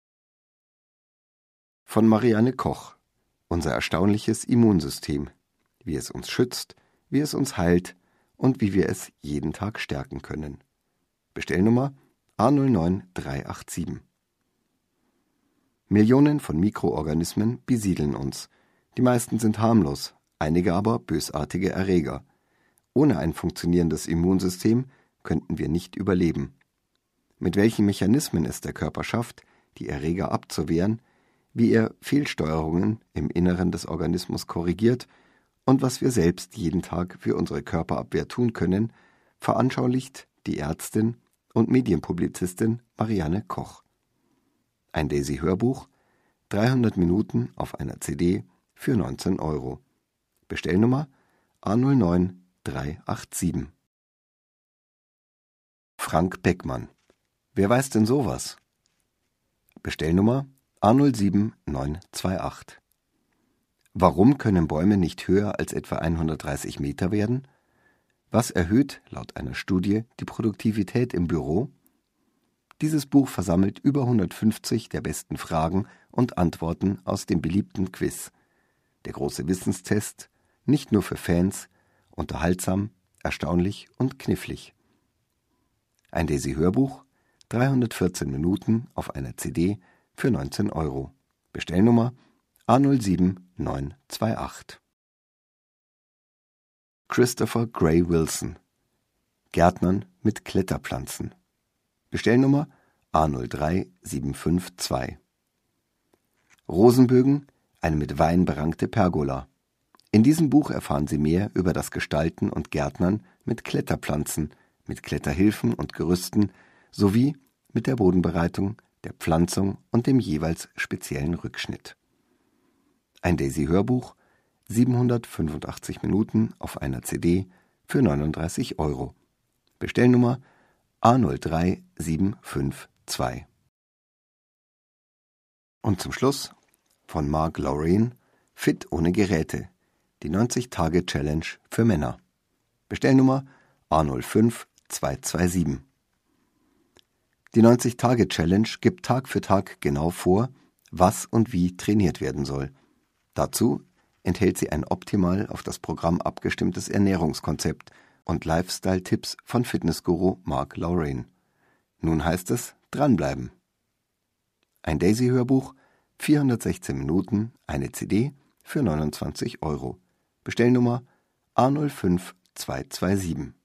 Von Marianne Koch, unser erstaunliches Immunsystem, wie es uns schützt, wie es uns heilt und wie wir es jeden Tag stärken können. Bestellnummer A null neun drei acht sieben. Millionen von Mikroorganismen besiedeln uns. Die meisten sind harmlos, einige aber bösartige Erreger. Ohne ein funktionierendes Immunsystem könnten wir nicht überleben. Mit welchen Mechanismen es der Körper schafft, die Erreger abzuwehren, wie er Fehlsteuerungen im Inneren des Organismus korrigiert und was wir selbst jeden Tag für unsere Körperabwehr tun können, veranschaulicht die Ärztin und Medienpublizistin Marianne Koch. Ein Daisy-Hörbuch, dreihundert Minuten auf einer C D für neunzehn Euro. Bestellnummer A null neun drei acht sieben. Frank Beckmann. Wer weiß denn sowas? Bestellnummer A null sieben neun zwei acht. Warum können Bäume nicht höher als etwa hundertdreißig Meter werden? Was erhöht laut einer Studie die Produktivität im Büro? Dieses Buch versammelt über hundertfünfzig der besten Fragen und Antworten aus dem beliebten Quiz. Der große Wissenstest, nicht nur für Fans, unterhaltsam, erstaunlich und knifflig. Ein Daisy-Hörbuch, dreihundertvierzehn Minuten auf einer C D für neunzehn Euro. Bestellnummer A null sieben neun zwei acht. Christopher Gray Wilson. Gärtnern mit Kletterpflanzen. Bestellnummer A null drei sieben fünf zwei. Rosenbögen, eine mit Wein berankte Pergola. In diesem Buch erfahren Sie mehr über das Gestalten und Gärtnern mit Kletterpflanzen, mit Kletterhilfen und Gerüsten sowie mit der Bodenbereitung, der Pflanzung und dem jeweils speziellen Rückschnitt. Ein Daisy-Hörbuch, siebenhundertfünfundachtzig Minuten auf einer C D für neununddreißig Euro. Bestellnummer A null drei sieben fünf zwei. Und zum Schluss von Mark Lorraine, Fit ohne Geräte, die neunzig-Tage-Challenge für Männer. Bestellnummer A null fünf zwei zwei sieben. Die neunzig-Tage-Challenge gibt Tag für Tag genau vor, was und wie trainiert werden soll. Dazu enthält sie ein optimal auf das Programm abgestimmtes Ernährungskonzept und Lifestyle-Tipps von Fitnessguru Mark Lorraine. Nun heißt es dranbleiben. Ein Daisy-Hörbuch, vierhundertsechzehn Minuten, eine C D für neunundzwanzig Euro. Bestellnummer A null fünf zwei zwei sieben.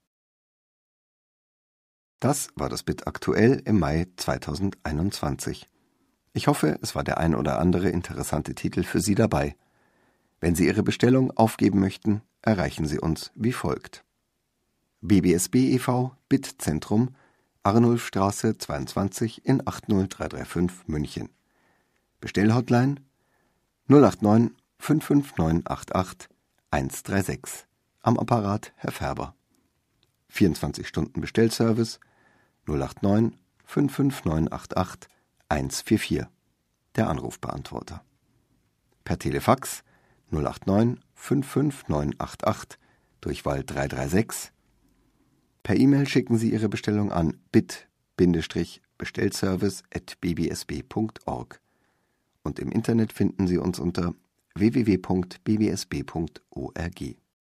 Das war das Bit aktuell im Mai zweitausendeinundzwanzig. Ich hoffe, es war der ein oder andere interessante Titel für Sie dabei. Wenn Sie Ihre Bestellung aufgeben möchten, erreichen Sie uns wie folgt: B B S B e V Bitzentrum, Arnulfstraße zweiundzwanzig in acht null drei drei fünf München. Bestellhotline null acht neun fünf fünf neun acht acht eins drei sechs. Am Apparat Herr Färber. vierundzwanzig Stunden Bestellservice null acht neun fünf fünf neun acht acht eins vier vier. Der Anrufbeantworter. Per Telefax null acht neun fünf fünf neun acht acht Durchwahl drei drei sechs. Per E-Mail schicken Sie Ihre Bestellung an bit-bestellservice at b b s b punkt org. Und im Internet finden Sie uns unter w w w punkt b b s b punkt org.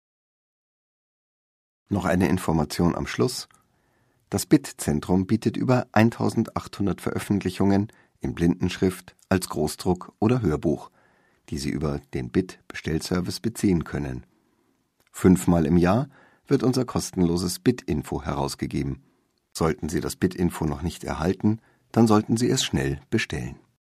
Noch eine Information am Schluss. Das B I T-Zentrum bietet über eintausendachthundert Veröffentlichungen in Blindenschrift als Großdruck oder Hörbuch, die Sie über den B I T-Bestellservice beziehen können. Fünfmal im Jahr wird unser kostenloses B I T-Info herausgegeben. Sollten Sie das B I T-Info noch nicht erhalten, dann sollten Sie es schnell bestellen.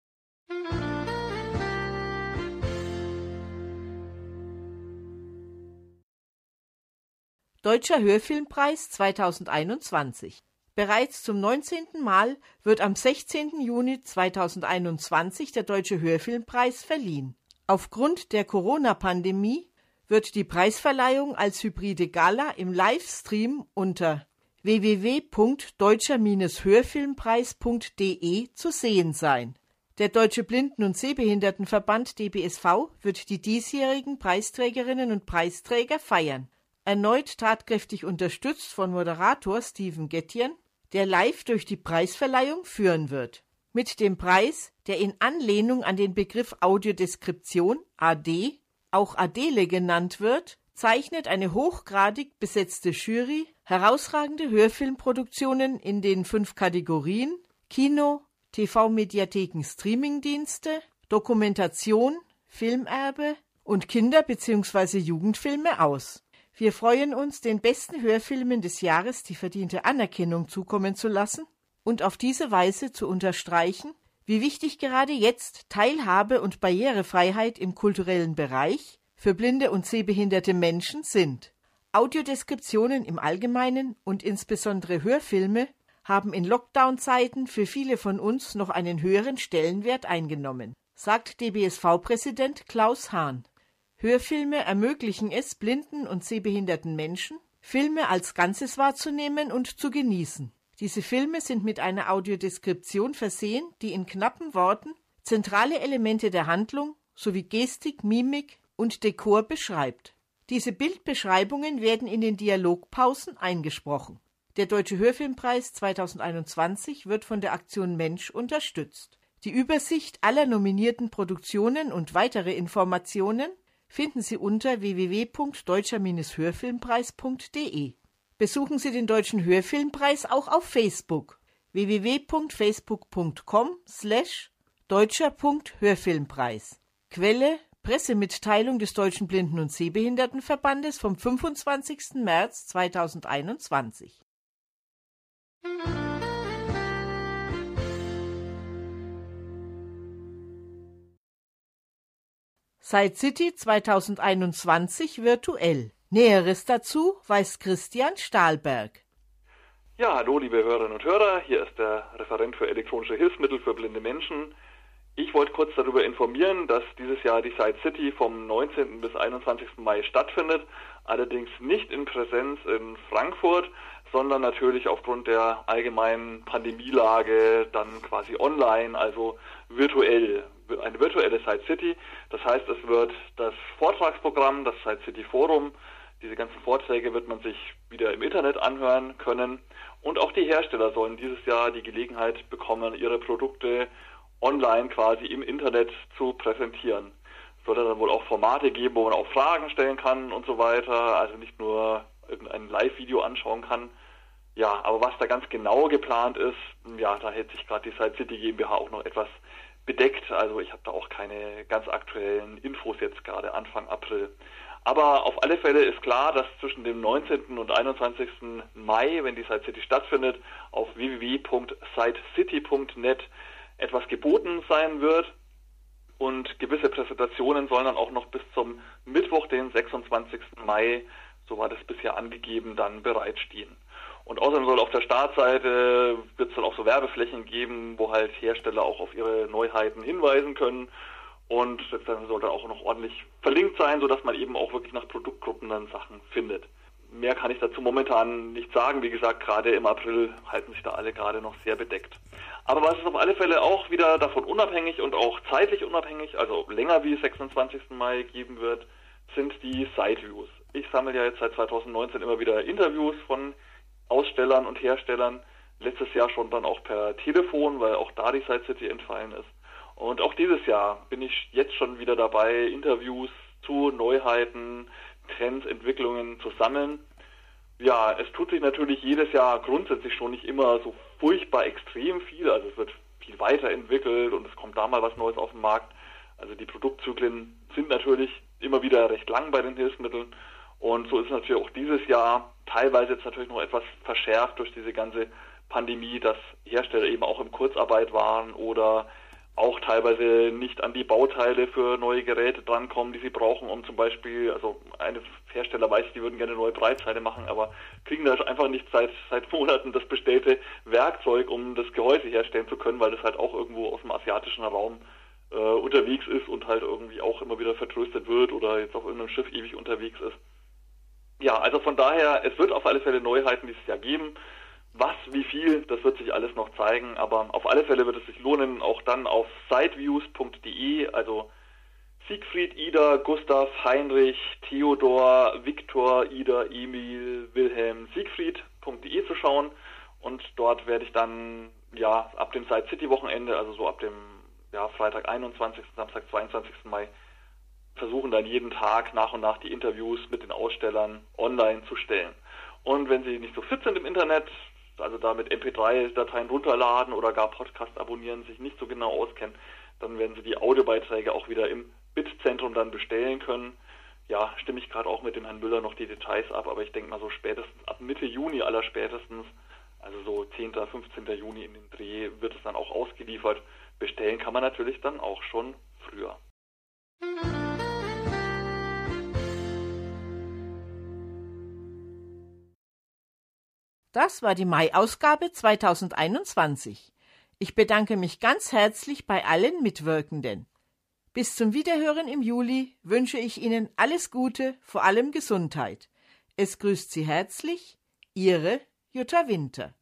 Deutscher Hörfilmpreis zweitausendeinundzwanzig. Bereits zum neunzehnten Mal wird am sechzehnten Juni zweitausendeinundzwanzig der Deutsche Hörfilmpreis verliehen. Aufgrund der Corona-Pandemie wird die Preisverleihung als hybride Gala im Livestream unter w w w punkt deutscher hörfilmpreis punkt d e zu sehen sein. Der Deutsche Blinden- und Sehbehindertenverband D B S V wird die diesjährigen Preisträgerinnen und Preisträger feiern. Erneut tatkräftig unterstützt von Moderator Steven Gettjen, der live durch die Preisverleihung führen wird. Mit dem Preis, der in Anlehnung an den Begriff Audiodeskription A D, auch Adele genannt wird, zeichnet eine hochgradig besetzte Jury herausragende Hörfilmproduktionen in den fünf Kategorien Kino, T V-Mediatheken, Streamingdienste, Dokumentation, Filmerbe und Kinder- bzw. Jugendfilme aus. Wir freuen uns, den besten Hörfilmen des Jahres die verdiente Anerkennung zukommen zu lassen und auf diese Weise zu unterstreichen, wie wichtig gerade jetzt Teilhabe und Barrierefreiheit im kulturellen Bereich für blinde und sehbehinderte Menschen sind. Audiodeskriptionen im Allgemeinen und insbesondere Hörfilme haben in Lockdown-Zeiten für viele von uns noch einen höheren Stellenwert eingenommen, sagt D B S V-Präsident Klaus Hahn. Hörfilme ermöglichen es blinden und sehbehinderten Menschen, Filme als Ganzes wahrzunehmen und zu genießen. Diese Filme sind mit einer Audiodeskription versehen, die in knappen Worten zentrale Elemente der Handlung sowie Gestik, Mimik und Dekor beschreibt. Diese Bildbeschreibungen werden in den Dialogpausen eingesprochen. Der Deutsche Hörfilmpreis zweitausendeinundzwanzig wird von der Aktion Mensch unterstützt. Die Übersicht aller nominierten Produktionen und weitere Informationen finden Sie unter w w w punkt deutscher hörfilmpreis punkt d e. Besuchen Sie den Deutschen Hörfilmpreis auch auf Facebook w w w punkt facebook punkt com slash deutscher punkt hörfilmpreis. Quelle: Pressemitteilung des Deutschen Blinden- und Sehbehindertenverbandes vom fünfundzwanzigsten März zweitausendeinundzwanzig. Side City zweitausendeinundzwanzig virtuell. Näheres dazu weiß Christian Stahlberg. Ja, hallo liebe Hörerinnen und Hörer, hier ist der Referent für elektronische Hilfsmittel für blinde Menschen. Ich wollte kurz darüber informieren, dass dieses Jahr die Side City vom neunzehnten bis einundzwanzigsten Mai stattfindet, allerdings nicht in Präsenz in Frankfurt, sondern natürlich aufgrund der allgemeinen Pandemielage dann quasi online, also virtuell. Eine virtuelle Side City, das heißt, es wird das Vortragsprogramm, das Side City Forum, diese ganzen Vorträge wird man sich wieder im Internet anhören können und auch die Hersteller sollen dieses Jahr die Gelegenheit bekommen, ihre Produkte online quasi im Internet zu präsentieren. Es wird dann wohl auch Formate geben, wo man auch Fragen stellen kann und so weiter, also nicht nur irgendein Live-Video anschauen kann. Ja, aber was da ganz genau geplant ist, ja, da hält sich gerade die Side City GmbH auch noch etwas bedeckt, also ich habe da auch keine ganz aktuellen Infos jetzt gerade Anfang April. Aber auf alle Fälle ist klar, dass zwischen dem neunzehnten und einundzwanzigsten Mai, wenn die Side City stattfindet, auf w w w punkt side city punkt net etwas geboten sein wird und gewisse Präsentationen sollen dann auch noch bis zum Mittwoch, den sechsundzwanzigsten Mai, so war das bisher angegeben, dann bereitstehen. Und außerdem soll auf der Startseite, wird es dann auch so Werbeflächen geben, wo halt Hersteller auch auf ihre Neuheiten hinweisen können. Und dann soll dann auch noch ordentlich verlinkt sein, sodass man eben auch wirklich nach Produktgruppen dann Sachen findet. Mehr kann ich dazu momentan nicht sagen. Wie gesagt, gerade im April halten sich da alle gerade noch sehr bedeckt. Aber was es auf alle Fälle auch wieder davon unabhängig und auch zeitlich unabhängig, also länger wie sechsundzwanzigsten Mai geben wird, sind die Site-Views. Ich sammle ja jetzt seit zweitausendneunzehn immer wieder Interviews von Ausstellern und Herstellern. Letztes Jahr schon dann auch per Telefon, weil auch da die Site City entfallen ist. Und auch dieses Jahr bin ich jetzt schon wieder dabei, Interviews zu Neuheiten, Trends, Entwicklungen zu sammeln. Ja, es tut sich natürlich jedes Jahr grundsätzlich schon nicht immer so furchtbar extrem viel. Also es wird viel weiterentwickelt und es kommt da mal was Neues auf den Markt. Also die Produktzyklen sind natürlich immer wieder recht lang bei den Hilfsmitteln. Und so ist es natürlich auch dieses Jahr teilweise jetzt natürlich noch etwas verschärft durch diese ganze Pandemie, dass Hersteller eben auch in Kurzarbeit waren oder auch teilweise nicht an die Bauteile für neue Geräte drankommen, die sie brauchen, um zum Beispiel, also eine Hersteller weiß, die würden gerne neue Breitseile machen, aber kriegen da einfach nicht seit seit Monaten das bestellte Werkzeug, um das Gehäuse herstellen zu können, weil das halt auch irgendwo aus dem asiatischen Raum äh, unterwegs ist und halt irgendwie auch immer wieder vertröstet wird oder jetzt auf irgendeinem Schiff ewig unterwegs ist. Ja, also von daher, es wird auf alle Fälle Neuheiten dieses Jahr geben. Was, wie viel, das wird sich alles noch zeigen, aber auf alle Fälle wird es sich lohnen, auch dann auf siteviews punkt de, also Siegfried, Ida, Gustav, Heinrich, Theodor, Viktor, Ida, Emil, Wilhelm, Siegfried punkt de zu schauen und dort werde ich dann ja ab dem Site City Wochenende, also so ab dem ja, Freitag einundzwanzigsten, Samstag zweiundzwanzigsten Mai versuchen dann jeden Tag nach und nach die Interviews mit den Ausstellern online zu stellen. Und wenn Sie nicht so fit sind im Internet, also da mit M P drei Dateien runterladen oder gar Podcast abonnieren, sich nicht so genau auskennen, dann werden Sie die Audiobeiträge auch wieder im Bitzentrum dann bestellen können. Ja, stimme ich gerade auch mit dem Herrn Müller noch die Details ab, aber ich denke mal so spätestens ab Mitte Juni aller spätestens, also so zehnten, fünfzehnten Juni in den Dreh, wird es dann auch ausgeliefert. Bestellen kann man natürlich dann auch schon früher. Das war die Mai-Ausgabe zweitausendeinundzwanzig. Ich bedanke mich ganz herzlich bei allen Mitwirkenden. Bis zum Wiederhören im Juli wünsche ich Ihnen alles Gute, vor allem Gesundheit. Es grüßt Sie herzlich, Ihre Jutta Winter.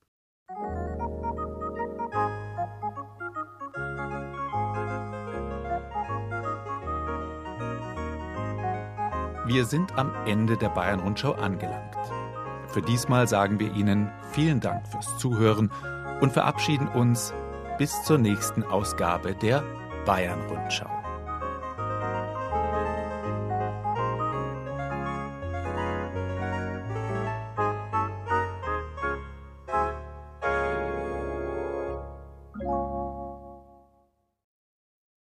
Wir sind am Ende der Bayern-Rundschau angelangt. Für diesmal sagen wir Ihnen vielen Dank fürs Zuhören und verabschieden uns bis zur nächsten Ausgabe der Bayern-Rundschau.